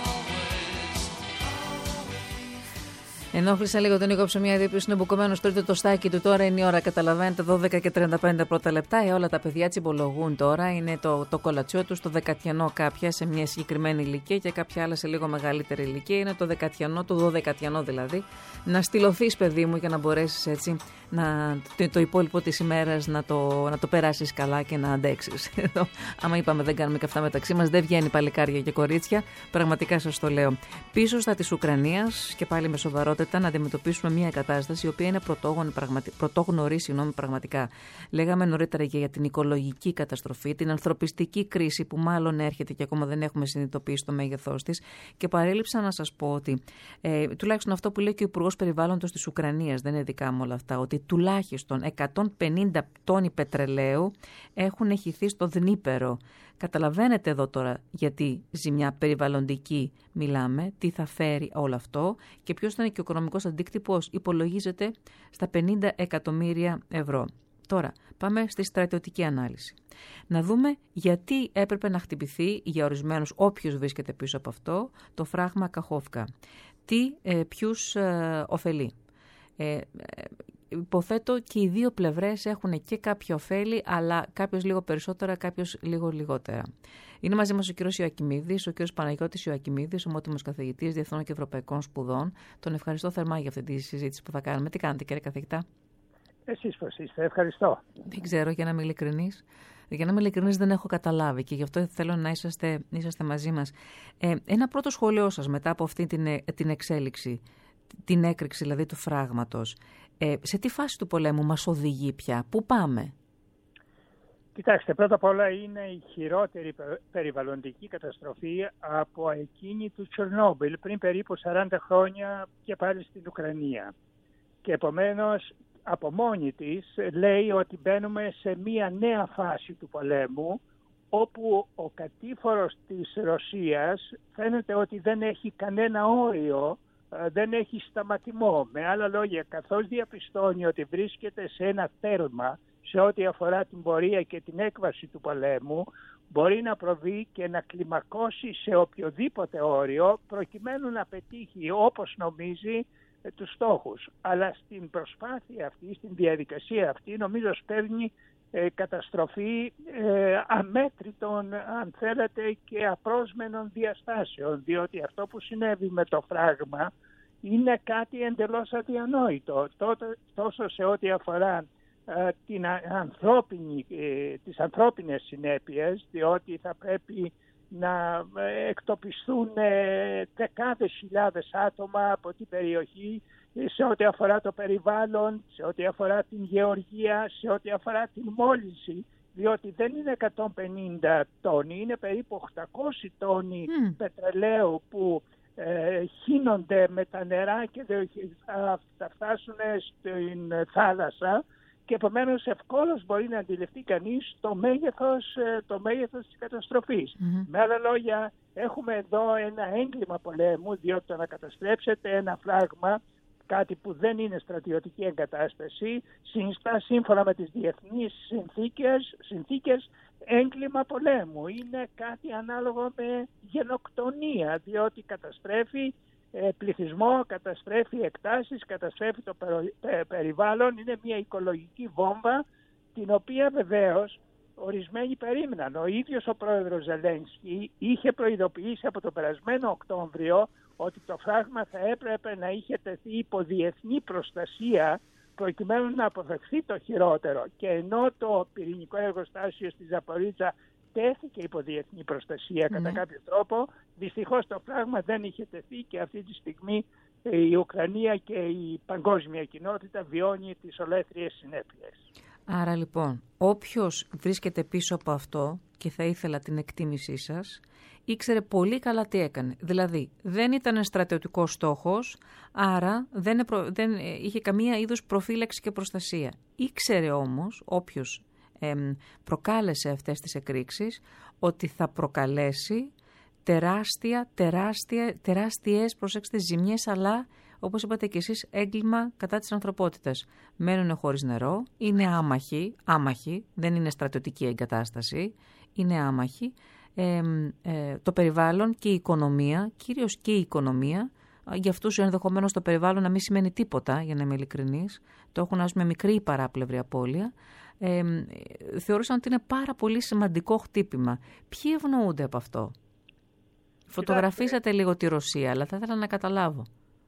Ενόχλησα λίγο τον Νίκο Ψωμιάδη, ο οποίος είναι μπουκωμένος στο τρίτο το στάκι του. Τώρα είναι η ώρα, καταλαβαίνετε, δώδεκα και τριάντα πέντε πρώτα λεπτά. Ε, όλα τα παιδιά τσιμπολογούν τώρα. Είναι το, το κολατσιό τους, το δεκατιανό κάποια σε μια συγκεκριμένη ηλικία και κάποια άλλα σε λίγο μεγαλύτερη ηλικία. Είναι το δεκατιανό, το δωδεκατιανό δηλαδή. Να στυλωθείς, παιδί μου, για να μπορέσεις έτσι να, το, το υπόλοιπο της ημέρας να το, να το περάσεις καλά και να αντέξεις. Άμα είπαμε δεν κάνουμε και αυτά μεταξύ μας, δεν βγαίνει παλικάρια και κορίτσια. Πραγματικά σας το λέω. Πίσω στα της Ουκρανίας και πάλι με σοβαρότητα να αντιμετωπίσουμε μια κατάσταση η οποία είναι πρωτόγνωρη, συγγνώμη, πραγματικά. Λέγαμε νωρίτερα για την οικολογική καταστροφή, την ανθρωπιστική κρίση που μάλλον έρχεται και ακόμα δεν έχουμε συνειδητοποιήσει το μέγεθός της. Και παρέλειψα να σας πω ότι, ε, τουλάχιστον αυτό που λέει και ο Υπουργός Περιβάλλοντος της Ουκρανίας, δεν είναι δικά μου όλα αυτά, ότι τουλάχιστον εκατόν πενήντα τόνοι πετρελαίου έχουν χυθεί στο Δνίπερο. Καταλαβαίνετε εδώ τώρα γιατί ζημιά περιβαλλοντική μιλάμε, τι θα φέρει όλο αυτό και ποιος θα είναι και ο οικονομικός αντίκτυπος, υπολογίζεται στα πενήντα εκατομμύρια ευρώ. Τώρα πάμε στη στρατιωτική ανάλυση. Να δούμε γιατί έπρεπε να χτυπηθεί για ορισμένους, όποιος βρίσκεται πίσω από αυτό, το φράγμα Καχόφκα. Τι, ε, ποιους ε, ωφελεί. Ε, ε, Υποθέτω και οι δύο πλευρές έχουν και κάποια ωφέλη, αλλά κάποιος λίγο περισσότερα, κάποιος λίγο λιγότερα. Είναι μαζί μας ο κ. Ιωακιμίδης, ο κ. Παναγιώτης Ιωακιμίδης, ομότιμος καθηγητής Διεθνών και Ευρωπαϊκών Σπουδών. Τον ευχαριστώ θερμά για αυτή τη συζήτηση που θα κάνουμε. Τι κάνετε, κύριε καθηγητά? Εσείς πώς είστε? Ευχαριστώ. Δεν ξέρω, για να είμαι ειλικρινής. Για να είμαι ειλικρινής, δεν έχω καταλάβει και γι' αυτό θέλω να είσαστε, είσαστε μαζί μας. Ε, ένα πρώτο σχόλιο σας μετά από αυτή την, την εξέλιξη, την έκρηξη δηλαδή του φράγματος. Ε, σε τι φάση του πολέμου μας οδηγεί πια, πού πάμε? Κοιτάξτε, πρώτα απ' όλα είναι η χειρότερη περιβαλλοντική καταστροφή από εκείνη του Τσερνόμπιλ πριν περίπου σαράντα χρόνια και πάλι στην Ουκρανία. Και επομένως από μόνη της λέει ότι μπαίνουμε σε μία νέα φάση του πολέμου όπου ο κατήφορος της Ρωσίας φαίνεται ότι δεν έχει κανένα όριο, δεν έχει σταματημό. Με άλλα λόγια, καθώς διαπιστώνει ότι βρίσκεται σε ένα τέρμα σε ό,τι αφορά την πορεία και την έκβαση του πολέμου, μπορεί να προβεί και να κλιμακώσει σε οποιοδήποτε όριο προκειμένου να πετύχει όπως νομίζει τους στόχους. Αλλά στην προσπάθεια αυτή, στην διαδικασία αυτή, νομίζω σπέρνει ε, καταστροφή ε, αμέτρητων, αν θέλετε, και απρόσμενων διαστάσεων, διότι αυτό που συνέβη με το φράγμα είναι κάτι εντελώς αδιανόητο, τόσο σε ό,τι αφορά ε, την ανθρώπινη, ε, τις ανθρώπινες συνέπειες, διότι θα πρέπει να εκτοπιστούν δεκάδες χιλιάδες άτομα από την περιοχή σε ό,τι αφορά το περιβάλλον, σε ό,τι αφορά την γεωργία, σε ό,τι αφορά την μόλυνση, διότι δεν είναι εκατόν πενήντα τόνοι, είναι περίπου οκτακόσιοι τόνοι mm. πετρελαίου που ε, χύνονται με τα νερά και θα, θα φτάσουν στην θάλασσα. Και επομένως ευκόλως μπορεί να αντιληφθεί κανείς το μέγεθος, το μέγεθος της καταστροφής. Mm-hmm. Με άλλα λόγια, έχουμε εδώ ένα έγκλημα πολέμου, διότι το να καταστρέψετε ένα φράγμα, κάτι που δεν είναι στρατιωτική εγκατάσταση, συνιστά σύμφωνα με τις διεθνείς συνθήκες, συνθήκες έγκλημα πολέμου. Είναι κάτι ανάλογο με γενοκτονία, διότι καταστρέφει πληθυσμό, καταστρέφει εκτάσεις, καταστρέφει το περιβάλλον. Είναι μια οικολογική βόμβα, την οποία βεβαίως ορισμένοι περίμεναν. Ο ίδιος ο πρόεδρος Ζελένσκι είχε προειδοποιήσει από τον περασμένο Οκτώβριο ότι το φράγμα θα έπρεπε να είχε τεθεί υπό διεθνή προστασία προκειμένου να αποφευχθεί το χειρότερο. Και ενώ το πυρηνικό εργοστάσιο στη Ζαπορίτσα τέθηκε υπό διεθνή προστασία mm. κατά κάποιο τρόπο, δυστυχώς το φράγμα δεν είχε τεθεί και αυτή τη στιγμή η Ουκρανία και η παγκόσμια κοινότητα βιώνει τις ολέθριες συνέπειες. Άρα λοιπόν, όποιος βρίσκεται πίσω από αυτό και θα ήθελα την εκτίμησή σας, ήξερε πολύ καλά τι έκανε. Δηλαδή, δεν ήταν στρατιωτικός στόχος, άρα δεν, επρο... δεν είχε καμία είδους προφύλαξη και προστασία. Ήξερε όμως, όποιος ε, προκάλεσε αυτές τις εκρήξεις, ότι θα προκαλέσει τεράστια, τεράστια, τεράστιες, προσέξτε, ζημιές, αλλά όπως είπατε και εσείς, έγκλημα κατά της ανθρωπότητας. Μένουν χωρίς νερό, είναι άμαχοι, άμαχοι, δεν είναι στρατιωτική εγκατάσταση, είναι άμαχοι. Ε, ε, το περιβάλλον και η οικονομία, κυρίως και η οικονομία, για αυτούς ενδεχομένως το περιβάλλον να μην σημαίνει τίποτα, για να είμαι ειλικρινής. Το έχουν ας πούμε μικρή ή παράπλευρη απώλεια. Ε, θεωρούσαν ότι είναι πάρα πολύ σημαντικό χτύπημα. Ποιοι ευνοούνται από αυτό? Φωτογραφίσατε λίγο τη Ρωσία, αλλά θα ήθελα να καταλάβω.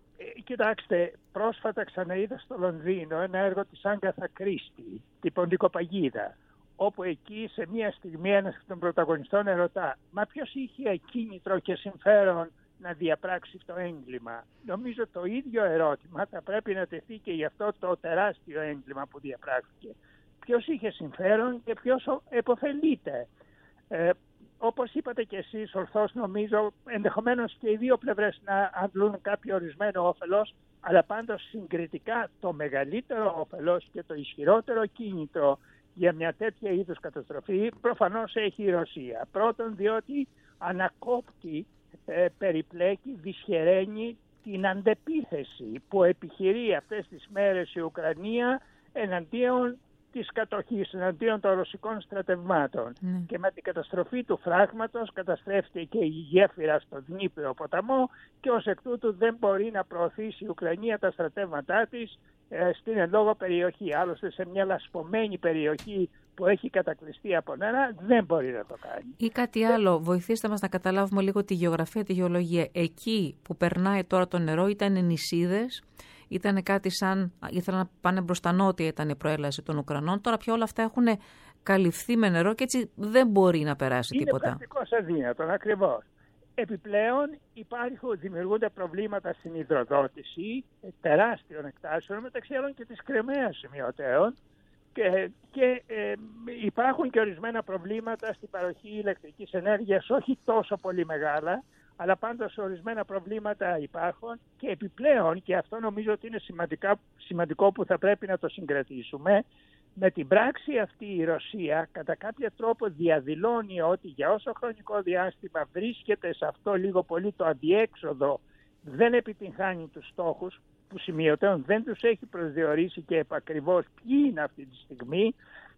Κοιτάξτε, πρόσφατα ξαναείδα στο Λονδίνο ένα έργο της Άγκαθα Κρίστη, την Ποντικοπαγίδα, όπου εκεί σε μια στιγμή ένας των πρωταγωνιστών ερωτά «Μα ποιος είχε κίνητρο και συμφέρον να διαπράξει το έγκλημα?» Νομίζω το ίδιο ερώτημα θα πρέπει να τεθεί και γι' αυτό το τεράστιο έγκλημα που διαπράχθηκε. Ποιος είχε συμφέρον και ποιος επωφελείται? Ε, Όπως είπατε και εσείς, ορθώς νομίζω, ενδεχομένως και οι δύο πλευρές να αντλούν κάποιο ορισμένο όφελος, αλλά πάντως συγκριτικά το μεγαλύτερο όφελος και το ισχυρότερο κίνητρο για μια τέτοια είδους καταστροφή προφανώς έχει η Ρωσία. Πρώτον, διότι ανακόπτει, ε, περιπλέκει, δυσχεραίνει την αντεπίθεση που επιχειρεί αυτές τις μέρες η Ουκρανία εναντίον της κατοχής, εναντίον των ρωσικών στρατευμάτων. Mm. Και με την καταστροφή του φράγματος καταστρέφεται και η γέφυρα στο Δνήπριο ποταμό και ως εκ τούτου δεν μπορεί να προωθήσει η Ουκρανία τα στρατεύματά της ε, στην εν λόγω περιοχή. Άλλωστε σε μια λασπωμένη περιοχή που έχει κατακλειστεί από νερά δεν μπορεί να το κάνει. Ή κάτι άλλο, βοηθήστε μας να καταλάβουμε λίγο τη γεωγραφία, τη γεωλογία. Εκεί που περνάει τώρα το νερό ήταν νησίδες. Ήταν κάτι σαν, ήθελαν να πάνε μπροστά νότια, ήταν η προέλαση των Ουκρανών. Τώρα πια όλα αυτά έχουν καλυφθεί με νερό και έτσι δεν μπορεί να περάσει είναι τίποτα. Είναι πρακτικώς αδύνατον, ακριβώς. Επιπλέον υπάρχουν, δημιουργούνται προβλήματα στην υδροδότηση τεράστιων εκτάσεων, μεταξύ άλλων και της Κρεμαίας σημειωτέων, και, και ε, υπάρχουν και ορισμένα προβλήματα στην παροχή ηλεκτρικής ενέργειας, όχι τόσο πολύ μεγάλα, αλλά πάντως ορισμένα προβλήματα υπάρχουν και επιπλέον, και αυτό νομίζω ότι είναι σημαντικά, σημαντικό που θα πρέπει να το συγκρατήσουμε, με την πράξη αυτή η Ρωσία κατά κάποιο τρόπο διαδηλώνει ότι για όσο χρονικό διάστημα βρίσκεται σε αυτό λίγο πολύ το αδιέξοδο, δεν επιτυγχάνει τους στόχους που σημειωτέων δεν τους έχει προσδιορίσει και επακριβώς ποιοι είναι αυτή τη στιγμή,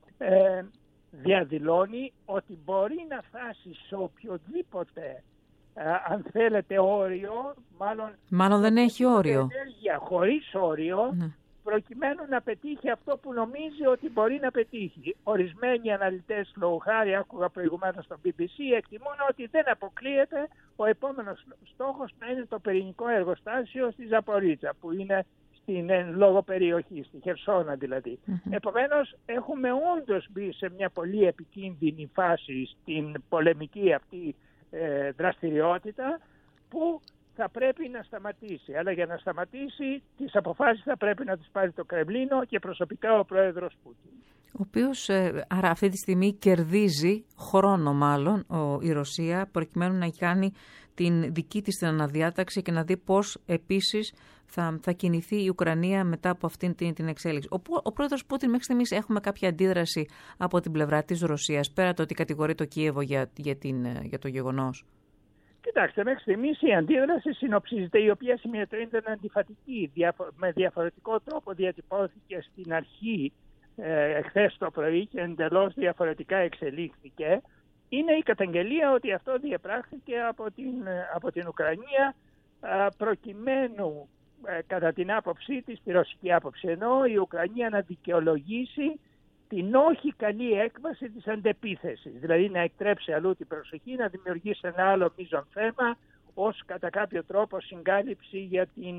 ε, διαδηλώνει ότι μπορεί να φτάσει σε οποιοδήποτε Uh, αν θέλετε όριο, μάλλον, μάλλον δεν έχει όριο. Ενέργεια χωρίς όριο, ναι. Προκειμένου να πετύχει αυτό που νομίζει ότι μπορεί να πετύχει. Ορισμένοι αναλυτές, λόγω χάρη, άκουγα προηγουμένως στο μπι μπι σι, εκτιμούν ότι δεν αποκλείεται ο επόμενος στόχος να είναι το πυρηνικό εργοστάσιο στη Ζαπορίτσα, που είναι στην εν λόγω περιοχή, στη Χερσόνα δηλαδή. Mm-hmm. Επομένως, έχουμε όντως μπει σε μια πολύ επικίνδυνη φάση στην πολεμική αυτή ε, δραστηριότητα που θα πρέπει να σταματήσει. Αλλά για να σταματήσει, τις αποφάσεις θα πρέπει να τις πάρει το Κρεμλίνο και προσωπικά ο πρόεδρος Πούτιν. Ο οποίος, άρα αυτή τη στιγμή κερδίζει χρόνο μάλλον ο, η Ρωσία προκειμένου να κάνει την δική της την αναδιάταξη και να δει πώς επίσης θα, θα κινηθεί η Ουκρανία μετά από αυτήν την, την εξέλιξη. Ο, ο πρόεδρος Πούτιν μέχρι στιγμής έχουμε κάποια αντίδραση από την πλευρά της Ρωσίας, πέρα το ότι κατηγορεί το Κίεβο για, για, την, για το γεγονός? Κοιτάξτε, μέχρι στιγμής η αντίδραση συνοψίζεται, η οποία ήταν αντιφατική, με διαφορετικό τρόπο διατυπώθηκε στην αρχή ε, εχθές το πρωί και εντελώς διαφορετικά εξελίχθηκε. Είναι η καταγγελία ότι αυτό διεπράχθηκε από την, από την Ουκρανία προκειμένου, ε, κατά την άποψή της, τη ρωσική άποψη, ενώ η Ουκρανία να δικαιολογήσει την όχι καλή έκβαση της αντεπίθεσης, δηλαδή να εκτρέψει αλλού την προσοχή, να δημιουργήσει ένα άλλο μείζον θέμα ως κατά κάποιο τρόπο συγκάλυψη για την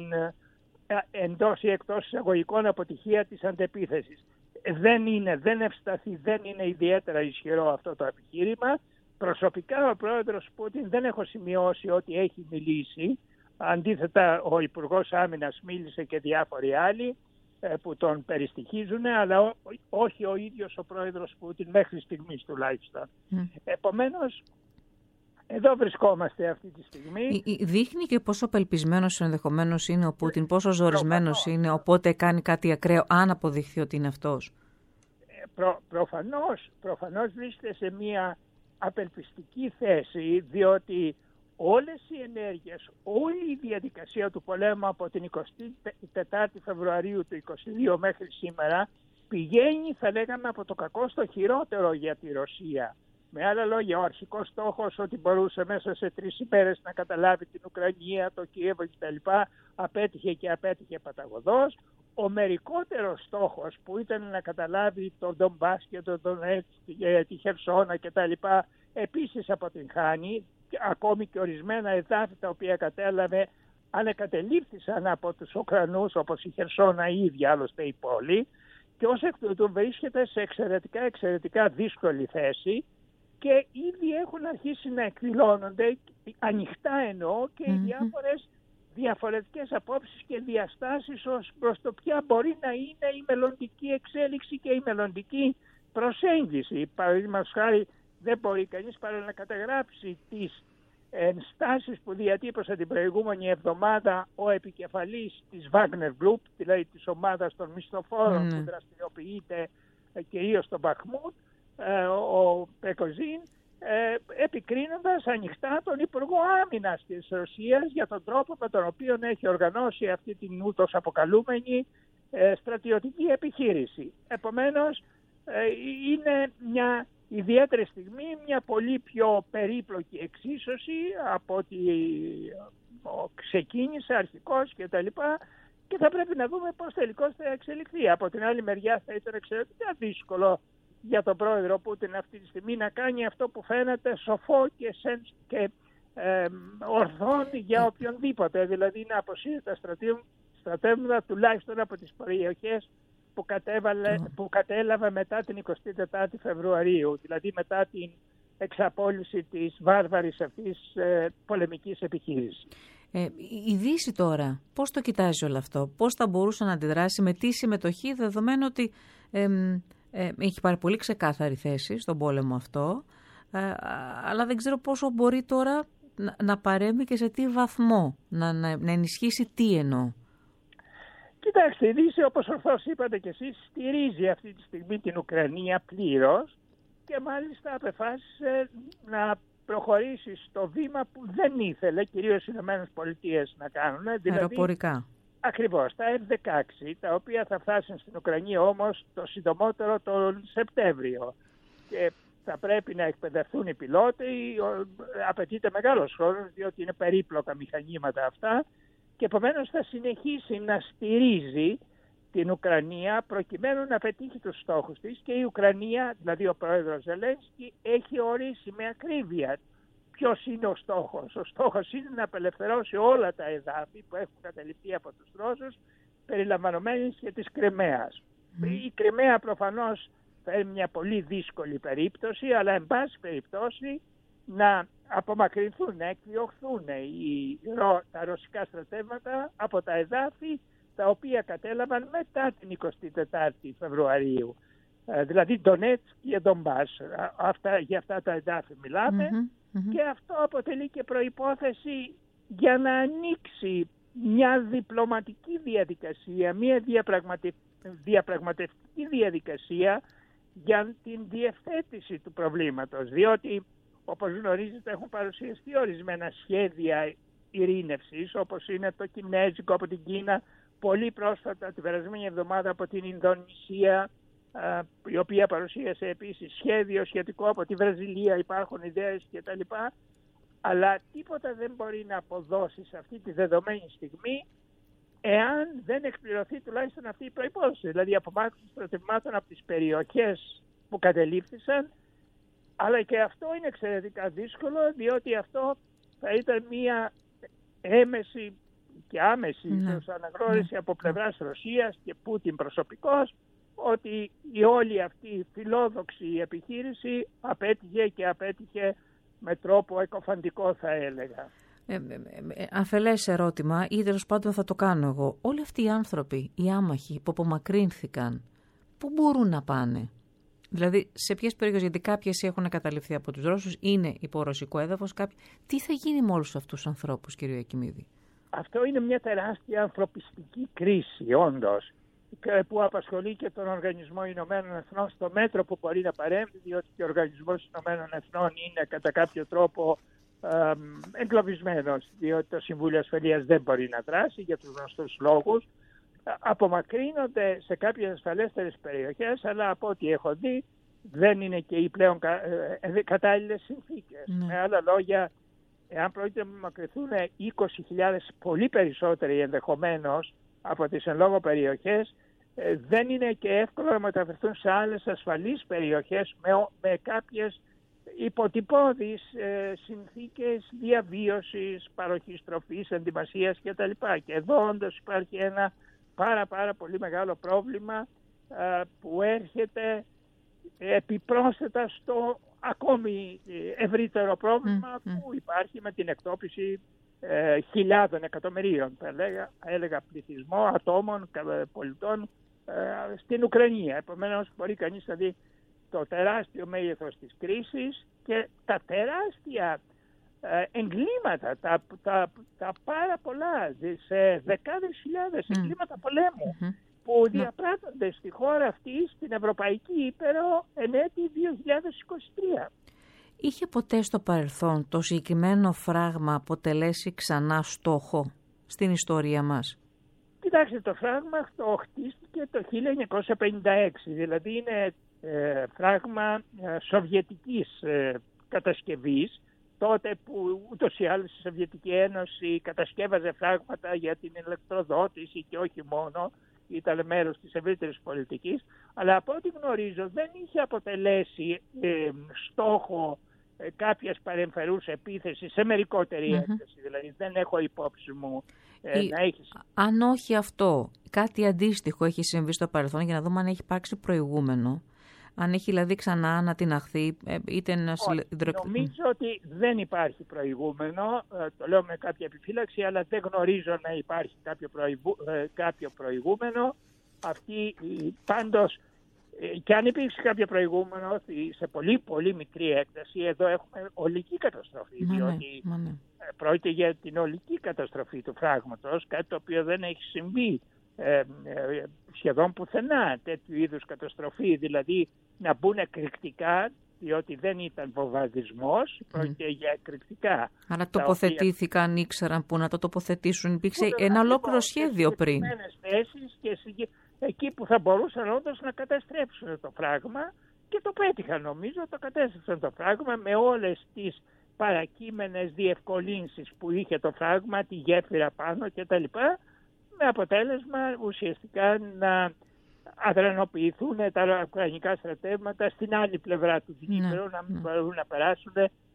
εντός ή εκτός εισαγωγικών αποτυχία της αντεπίθεσης. Δεν είναι, δεν ευσταθεί, δεν είναι ιδιαίτερα ισχυρό αυτό το επιχείρημα. Προσωπικά ο πρόεδρος Πούτιν δεν έχω σημειώσει ότι έχει μιλήσει. Αντίθετα, ο Υπουργός Άμυνας μίλησε και διάφοροι άλλοι που τον περιστοιχίζουν, αλλά ό, όχι ο ίδιος ο πρόεδρος Πούτιν μέχρι στιγμής τουλάχιστον. Mm. Επομένως, εδώ βρισκόμαστε αυτή τη στιγμή. Δείχνει και πόσο απελπισμένος ενδεχομένως είναι ο Πούτιν, πόσο ζορισμένος είναι, οπότε κάνει κάτι ακραίο αν αποδειχθεί ότι είναι αυτός. Προ, προφανώς, προφανώς βρίσκεται σε μια απελπιστική θέση, διότι όλες οι ενέργειες, όλη η διαδικασία του πολέμου από την εικοστή τετάρτη Φεβρουαρίου του είκοσι δύο μέχρι σήμερα πηγαίνει, θα λέγαμε, από το κακό στο χειρότερο για τη Ρωσία. Με άλλα λόγια, ο αρχικός στόχος ότι μπορούσε μέσα σε τρεις ημέρες να καταλάβει την Ουκρανία, το Κίεβο κτλ. Απέτυχε και απέτυχε παταγωδός. Ο μερικότερος στόχος που ήταν να καταλάβει τον Ντομπάς και τον Ντονέτσκ και τη Χερσόνα κτλ. Επίσης αποτυγχάνει, ακόμη και ορισμένα εδάφη τα οποία κατέλαβε ανεκατελήφθησαν από τους Ουκρανούς, όπως η Χερσόνα η ίδια άλλωστε η πόλη, και ως εκ τούτου βρίσκεται σε εξαιρετικά, εξαιρετικά δύσκολη θέση και ήδη έχουν αρχίσει να εκδηλώνονται, ανοιχτά εννοώ, και οι διάφορες διαφορετικές απόψεις και διαστάσεις ως προς το ποια μπορεί να είναι η μελλοντική εξέλιξη και η μελλοντική προσέγγιση. Παραδείγματος χάρη, δεν μπορεί κανείς παρά να καταγράψει τις ενστάσεις που διατύπωσε την προηγούμενη εβδομάδα ο επικεφαλής της Wagner Group, δηλαδή της ομάδας των μισθοφόρων mm. που δραστηριοποιείται κυρίως στο Μπαχμούτ, ο Πεκοζίν, επικρίνοντας ανοιχτά τον Υπουργό Άμυνας της Ρωσίας για τον τρόπο με τον οποίο έχει οργανώσει αυτή την ούτως αποκαλούμενη στρατιωτική επιχείρηση. Επομένως, είναι μια ιδιαίτερη στιγμή, μια πολύ πιο περίπλοκη εξίσωση από ό,τι ξεκίνησε αρχικώς και τα λοιπά, και θα πρέπει να δούμε πώς τελικώς θα εξελιχθεί. Από την άλλη μεριά θα ήταν εξαιρετικά δύσκολο για τον πρόεδρο Πούτιν αυτή τη στιγμή να κάνει αυτό που φαίνεται σοφό και, σενς, και ε, ορθόν για οποιονδήποτε, δηλαδή να αποσύρει τα στρατεύματα τουλάχιστον από τις περιοχές που, κατέβαλε, που κατέλαβε μετά την εικοστή τετάρτη Φεβρουαρίου, δηλαδή μετά την εξαπόλυση της βάρβαρης αυτής ε, πολεμικής επιχείρησης. Ε, η Δύση τώρα πώς το κοιτάζει όλο αυτό, πώς θα μπορούσε να αντιδράσει, με τι συμμετοχή, δεδομένου ότι ε, ε, έχει πάρει πολύ ξεκάθαρη θέση στον πόλεμο αυτό, ε, αλλά δεν ξέρω πόσο μπορεί τώρα να, να παρέμβει και σε τι βαθμό, να, να, να ενισχύσει τι εννοώ. Κοιτάξτε, η Δύση, όπως ορθώς είπατε και εσείς, στηρίζει αυτή τη στιγμή την Ουκρανία πλήρως και μάλιστα απεφάσισε να προχωρήσει στο βήμα που δεν ήθελε, κυρίως οι Ηνωμένες Πολιτείες, να κάνουν. Δηλαδή, αεροπορικά. Ακριβώς, τα εφ δεκαέξι, τα οποία θα φτάσουν στην Ουκρανία όμως το συντομότερο τον Σεπτέμβριο. Και θα πρέπει να εκπαιδευτούν οι πιλότοι, απαιτείται μεγάλος χρόνος, διότι είναι περίπλοκα μηχανήματα αυτά, και επομένως θα συνεχίσει να στηρίζει την Ουκρανία προκειμένου να πετύχει τους στόχους της, και η Ουκρανία, δηλαδή ο πρόεδρος Ζελένσκι, έχει ορίσει με ακρίβεια ποιος είναι ο στόχος. Ο στόχος είναι να απελευθερώσει όλα τα εδάφη που έχουν καταληφθεί από τους Ρώσους, περιλαμβανομένης και της Κριμαίας. Mm. Η Κριμαία προφανώς θα είναι μια πολύ δύσκολη περίπτωση, αλλά εν πάση περιπτώσει να απομακρυνθούν, να εκδιωχθούν οι, τα ρωσικά στρατεύματα από τα εδάφη τα οποία κατέλαβαν μετά την εικοστή τετάρτη Φεβρουαρίου. Ε, δηλαδή Ντονέτσκ και Ντομπάς. Αυτά, για αυτά τα εδάφη μιλάμε, mm-hmm, mm-hmm. και αυτό αποτελεί και προϋπόθεση για να ανοίξει μια διπλωματική διαδικασία, μια διαπραγματε... διαπραγματευτική διαδικασία για την διευθέτηση του προβλήματος. Διότι, όπως γνωρίζετε, έχουν παρουσιαστεί ορισμένα σχέδια ειρήνευσης, όπως είναι το κινέζικο από την Κίνα, πολύ πρόσφατα την περασμένη εβδομάδα από την Ινδονησία, η οποία παρουσίασε επίσης σχέδιο σχετικό από τη Βραζιλία, υπάρχουν ιδέες κτλ. Αλλά τίποτα δεν μπορεί να αποδώσει σε αυτή τη δεδομένη στιγμή εάν δεν εκπληρωθεί τουλάχιστον αυτή η προϋπόθεση, δηλαδή η απομάκρυνση στρατευμάτων από τις περιοχές που κατελήφθησαν. Αλλά και αυτό είναι εξαιρετικά δύσκολο, διότι αυτό θα ήταν μια έμεση και άμεση ναι. αναγνώριση ναι. από πλευράς Ρωσίας και Πούτιν προσωπικός, ότι η όλη αυτή η φιλόδοξη επιχείρηση απέτυχε και απέτυχε με τρόπο εκοφαντικό, θα έλεγα. Ε, ε, ε, αφελές ερώτημα, ή τέλος πάντων θα το κάνω εγώ. Όλοι αυτοί οι άνθρωποι, οι άμαχοι που απομακρύνθηκαν, πού μπορούν να πάνε? Δηλαδή, σε ποιες περιοχές, γιατί κάποιες έχουν καταληφθεί από τους Ρώσους, είναι υπό ρωσικό έδαφος, κάποιοι. Τι θα γίνει με όλους αυτούς τους ανθρώπους, κύριε Ακιμίδη? Αυτό είναι μια τεράστια ανθρωπιστική κρίση, όντως, που απασχολεί και τον Οργανισμό Ηνωμένων Εθνών στο μέτρο που μπορεί να παρέμβει, διότι και ο Οργανισμός Ηνωμένων Εθνών είναι κατά κάποιο τρόπο ε, εγκλωβισμένος, διότι το Συμβούλιο Ασφαλείας δεν μπορεί να δράσει για τους γνωστούς λόγους. Απομακρύνονται σε κάποιες ασφαλέστερες περιοχές, αλλά από ό,τι έχω δει δεν είναι και οι πλέον κατάλληλες συνθήκες. Ναι. Με άλλα λόγια, εάν πρόκειται να μακρηθούν είκοσι χιλιάδες, πολύ περισσότεροι ενδεχομένως από τις εν λόγω περιοχές, δεν είναι και εύκολο να μεταφερθούν σε άλλες ασφαλείς περιοχές με, με κάποιες υποτυπώδεις ε, συνθήκες διαβίωσης, παροχής τροφής, ενδυμασίας κτλ. Και εδώ όντως υπάρχει ένα πάρα πάρα πολύ μεγάλο πρόβλημα ε, που έρχεται επιπρόσθετα στο ακόμη ευρύτερο πρόβλημα mm, mm. που υπάρχει με την εκτόπιση ε, χιλιάδων εκατομμυρίων, έλεγα, έλεγα πληθυσμό ατόμων, πολιτών ε, στην Ουκρανία. Επομένως μπορεί κανείς να δει το τεράστιο μέγεθος της κρίσης και τα τεράστια ε, εγκλήματα, τα, τα, τα πάρα πολλά, σε δεκάδες χιλιάδες mm. εγκλήματα πολέμου mm-hmm. που διαπράττονται στη χώρα αυτή, στην Ευρωπαϊκή Ήπειρο, εν έτη δύο χιλιάδες είκοσι τρία. Είχε ποτέ στο παρελθόν το συγκεκριμένο φράγμα αποτελέσει ξανά στόχο στην ιστορία μας? Κοιτάξτε, το φράγμα αυτό χτίστηκε το χίλια εννιακόσια πενήντα έξι, δηλαδή είναι ε, φράγμα ε, σοβιετικής ε, κατασκευής, τότε που ούτως ή άλλως η Σοβιετική Ένωση κατασκεύαζε φράγματα για την ηλεκτροδότηση και όχι μόνο, ήταν μέρος της ευρύτερης πολιτικής, αλλά από ό,τι γνωρίζω δεν είχε αποτελέσει ε, στόχο ε, κάποιας παρεμφερούς επίθεσης σε μερικότερη mm-hmm. έκθεση. Δηλαδή δεν έχω υπόψη μου ε, η... να έχει... Αν όχι αυτό, κάτι αντίστοιχο έχει συμβεί στο παρελθόν, για να δούμε αν έχει υπάρξει προηγούμενο. Αν έχει δηλαδή ξανά ανατιναχθεί, είτε ένα υδροελεκτρικό. Νομίζω ότι δεν υπάρχει προηγούμενο, το λέω με κάποια επιφύλαξη, αλλά δεν γνωρίζω να υπάρχει κάποιο, προηγου... κάποιο προηγούμενο. Αυτή, πάντως, και αν υπήρξε κάποιο προηγούμενο σε πολύ πολύ μικρή έκταση, εδώ έχουμε ολική καταστροφή, μα διότι ναι, ναι. πρόκειται για την ολική καταστροφή του φράγματος, κάτι το οποίο δεν έχει συμβεί ε, ε, σχεδόν πουθενά, τέτοιου είδους καταστροφή, δηλαδή να μπουν εκρηκτικά, διότι δεν ήταν βομβαρδισμός, mm. πρόκειται για εκρηκτικά. Άρα τοποθετήθηκαν, οποία... ήξεραν πού να το τοποθετήσουν, υπήρξε Ούτε ένα ολόκληρο σχέδιο πριν. Θέσεις και εκεί που θα μπορούσαν όντως να καταστρέψουν το φράγμα, και το πέτυχαν νομίζω, το κατέστρεψαν το φράγμα με όλες τις παρακείμενες διευκολύνσεις που είχε το φράγμα, τη γέφυρα πάνω κτλ. Με αποτέλεσμα ουσιαστικά να αδρανοποιηθούν τα ουκρανικά στρατεύματα στην άλλη πλευρά του Δνήπρου, ναι, να μην ναι. μπορούν να περάσουν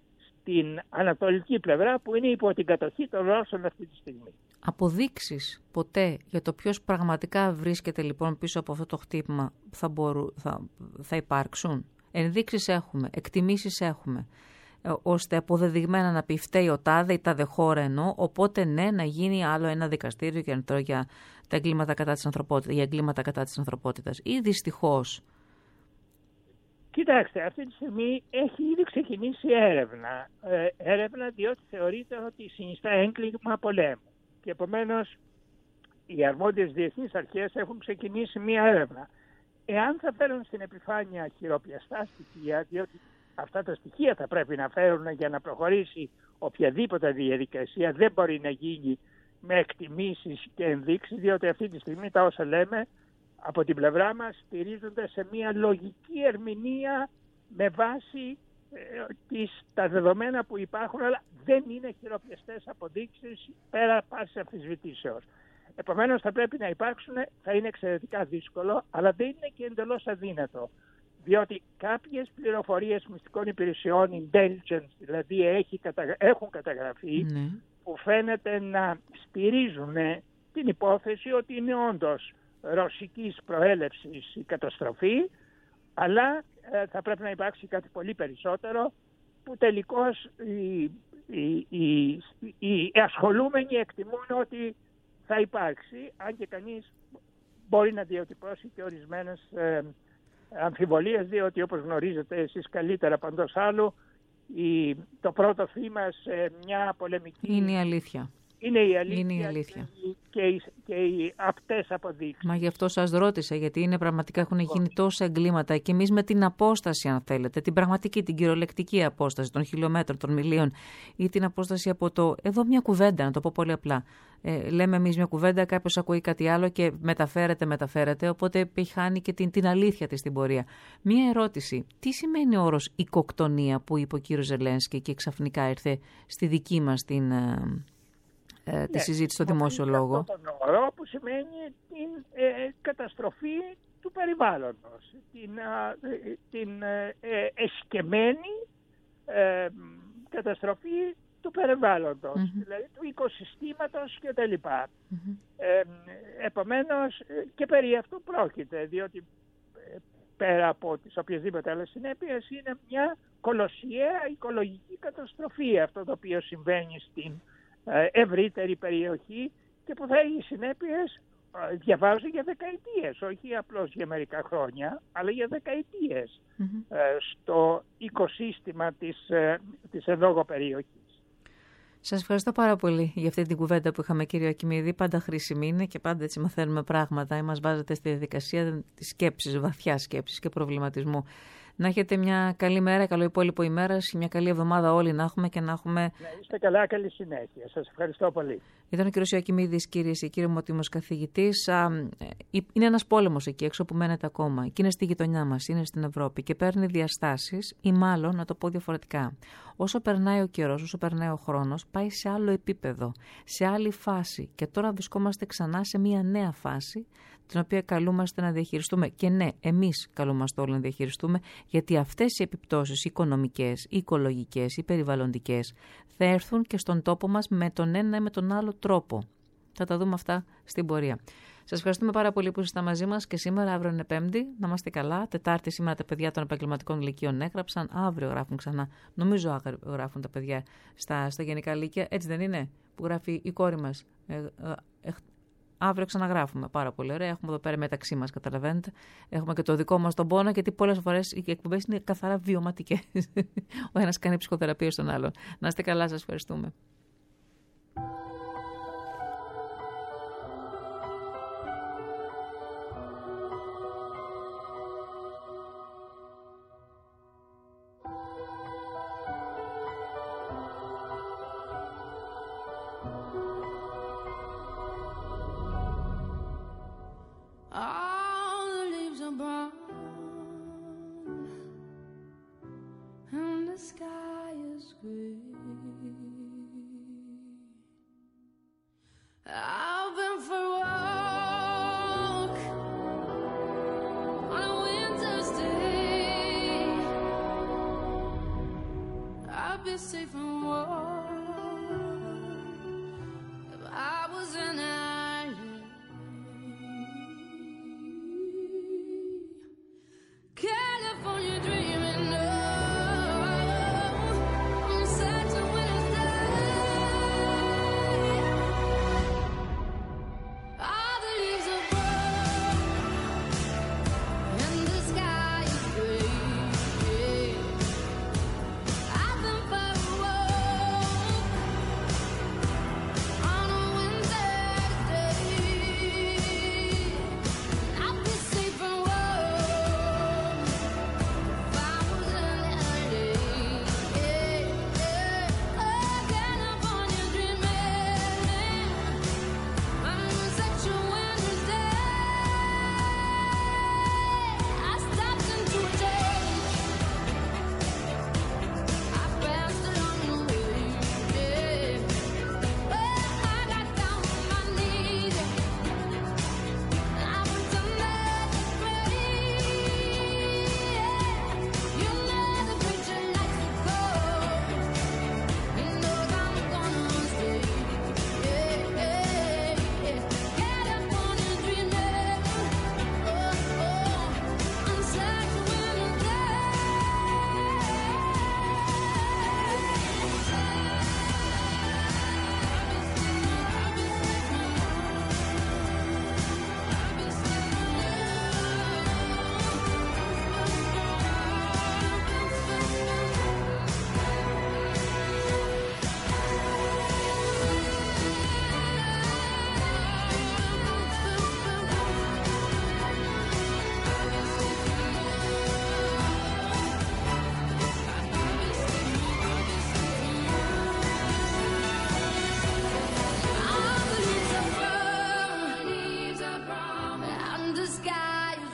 στην ανατολική πλευρά που είναι υπό την κατοχή των Ρώσων αυτή τη στιγμή. Αποδείξεις ποτέ για το ποιος πραγματικά βρίσκεται λοιπόν πίσω από αυτό το χτύπημα θα, μπορούν, θα, θα υπάρξουν? Ενδείξεις έχουμε, εκτιμήσεις έχουμε, ώστε αποδεδειγμένα να πει φταίει ο τάδε ή τάδε χώρα εννοώ, οπότε ναι, να γίνει άλλο ένα δικαστήριο και να για τα εγκλήματα κατά της ανθρωπότητας, για εγκλήματα κατά της ανθρωπότητας, ή δυστυχώς? Κοιτάξτε, αυτή τη στιγμή έχει ήδη ξεκινήσει έρευνα. Ε, έρευνα διότι θεωρείται ότι συνιστά έγκλημα πολέμου. Και επομένως οι αρμόδιες διεθνείς αρχές έχουν ξεκινήσει μία έρευνα. Εάν θα φέρουν στην επιφάνεια χειροπιαστά στοιχεία, διότι αυτά τα στοιχεία θα πρέπει να φέρουν για να προχωρήσει οποιαδήποτε διαδικασία, δεν μπορεί να γίνει με εκτιμήσεις και ενδείξεις, διότι αυτή τη στιγμή τα όσα λέμε από την πλευρά μας στηρίζονται σε μια λογική ερμηνεία με βάση ε, τις, τα δεδομένα που υπάρχουν, αλλά δεν είναι χειροπιαστές αποδείξεις πέρα πάσης αμφισβητήσεως. Επομένως θα πρέπει να υπάρξουν, θα είναι εξαιρετικά δύσκολο, αλλά δεν είναι και εντελώς αδύνατο. Διότι κάποιες πληροφορίες μυστικών υπηρεσιών, intelligence, δηλαδή έχει καταγρα... έχουν καταγραφεί, ναι. που φαίνεται να στηρίζουν την υπόθεση ότι είναι όντως ρωσικής προέλευσης η καταστροφή, αλλά ε, θα πρέπει να υπάρξει κάτι πολύ περισσότερο, που τελικώς οι, οι, οι, οι ασχολούμενοι εκτιμούν ότι θα υπάρξει, αν και κανείς μπορεί να διατυπώσει και ορισμένες ε, αμφιβολίες, διότι όπως γνωρίζετε εσείς καλύτερα παντός άλλου, η, το πρώτο θύμα σε μια πολεμική... Είναι η αλήθεια. Είναι η αλήθεια, είναι η αλήθεια. Και, οι, και οι απτές αποδείξεις. Μα γι' αυτό σας ρώτησα, γιατί είναι πραγματικά έχουν γίνει τόσα εγκλήματα και εμείς με την απόσταση, αν θέλετε, την πραγματική, την κυριολεκτική απόσταση των χιλιόμετρων, των μιλίων ή την απόσταση από το. Εδώ μια κουβέντα, να το πω πολύ απλά. Ε, λέμε εμείς μια κουβέντα, κάποιος ακούει κάτι άλλο και μεταφέρεται, μεταφέρεται, οπότε έχει χάνει και την, την αλήθεια της στην πορεία. Μια ερώτηση. Τι σημαίνει ο όρος οικοκτονία που είπε ο κύριος Ζελένσκι και ξαφνικά ήρθε στη δική μας την. Ε, τη ναι, συζήτηση στο δημόσιο λόγο. Αυτό τον όρο που σημαίνει την ε, καταστροφή του περιβάλλοντος, την, ε, την ε, εσκεμμένη ε, καταστροφή του περιβάλλοντος, mm-hmm. δηλαδή του οικοσυστήματος κτλ. Mm-hmm. Ε, επομένως και περί αυτού πρόκειται, διότι ε, πέρα από τις οποιασδήποτε άλλες συνέπειες είναι μια κολοσιαία οικολογική καταστροφή αυτό το οποίο συμβαίνει στην ευρύτερη περιοχή και που θα έχει συνέπειες, διαβάζω, για δεκαετίες, όχι απλώς για μερικά χρόνια, αλλά για δεκαετίες mm-hmm. στο οικοσύστημα της, της εν λόγω περιοχής. Σας ευχαριστώ πάρα πολύ για αυτή την κουβέντα που είχαμε, κύριο Ακιμίδη. Πάντα χρήσιμη είναι και πάντα έτσι μαθαίνουμε πράγματα ή μας βάζετε στη διαδικασία της σκέψης, βαθιά σκέψης και προβληματισμού. Να έχετε μια καλή μέρα, καλό υπόλοιπο ημέρας, μια καλή εβδομάδα όλοι να έχουμε και να έχουμε. Να είστε καλά, καλή συνέχεια. Σας ευχαριστώ πολύ. Ήταν ο κ. Ιωακιμίδης, κυρίες και κύριοι, ομότιμος καθηγητής. Είναι ένας πόλεμος εκεί έξω που μένετε ακόμα. Και είναι στη γειτονιά μας, είναι στην Ευρώπη και παίρνει διαστάσεις, ή μάλλον να το πω διαφορετικά. Όσο περνάει ο καιρός, όσο περνάει ο χρόνος, πάει σε άλλο επίπεδο, σε άλλη φάση. Και τώρα βρισκόμαστε ξανά σε μια νέα φάση, την οποία καλούμαστε να διαχειριστούμε. Και ναι, εμείς καλούμαστε όλοι να διαχειριστούμε, γιατί αυτές οι επιπτώσεις οικονομικές, οικολογικές ή περιβαλλοντικές θα έρθουν και στον τόπο μας με τον ένα ή με τον άλλο τρόπο. Θα τα δούμε αυτά στην πορεία. Σας ευχαριστούμε πάρα πολύ που ήσασταν μαζί μας και σήμερα. Αύριο είναι Πέμπτη. Να είμαστε καλά. Τετάρτη σήμερα τα παιδιά των επαγγελματικών λυκείων έγραψαν. Αύριο γράφουν ξανά. Νομίζω γράφουν τα παιδιά στα, στα γενικά λύκεια. Έτσι δεν είναι που γράφει η κόρη μας. Ε, ε, ε, Αύριο ξαναγράφουμε. Πάρα πολύ ωραία. Έχουμε εδώ πέρα μεταξύ μας, καταλαβαίνετε. Έχουμε και το δικό μας τον πόνο, γιατί πολλές φορές οι εκπομπές είναι καθαρά βιωματικές. Ο ένας κάνει ψυχοθεραπεία στον άλλον. Να είστε καλά, σας ευχαριστούμε. I've been for a walk on a winter's day. I'd be safe and warm if I was an island. California dreaming of, on such a winter's day. All the leaves are brown and the sky is gray. I've been for a walk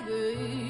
baby.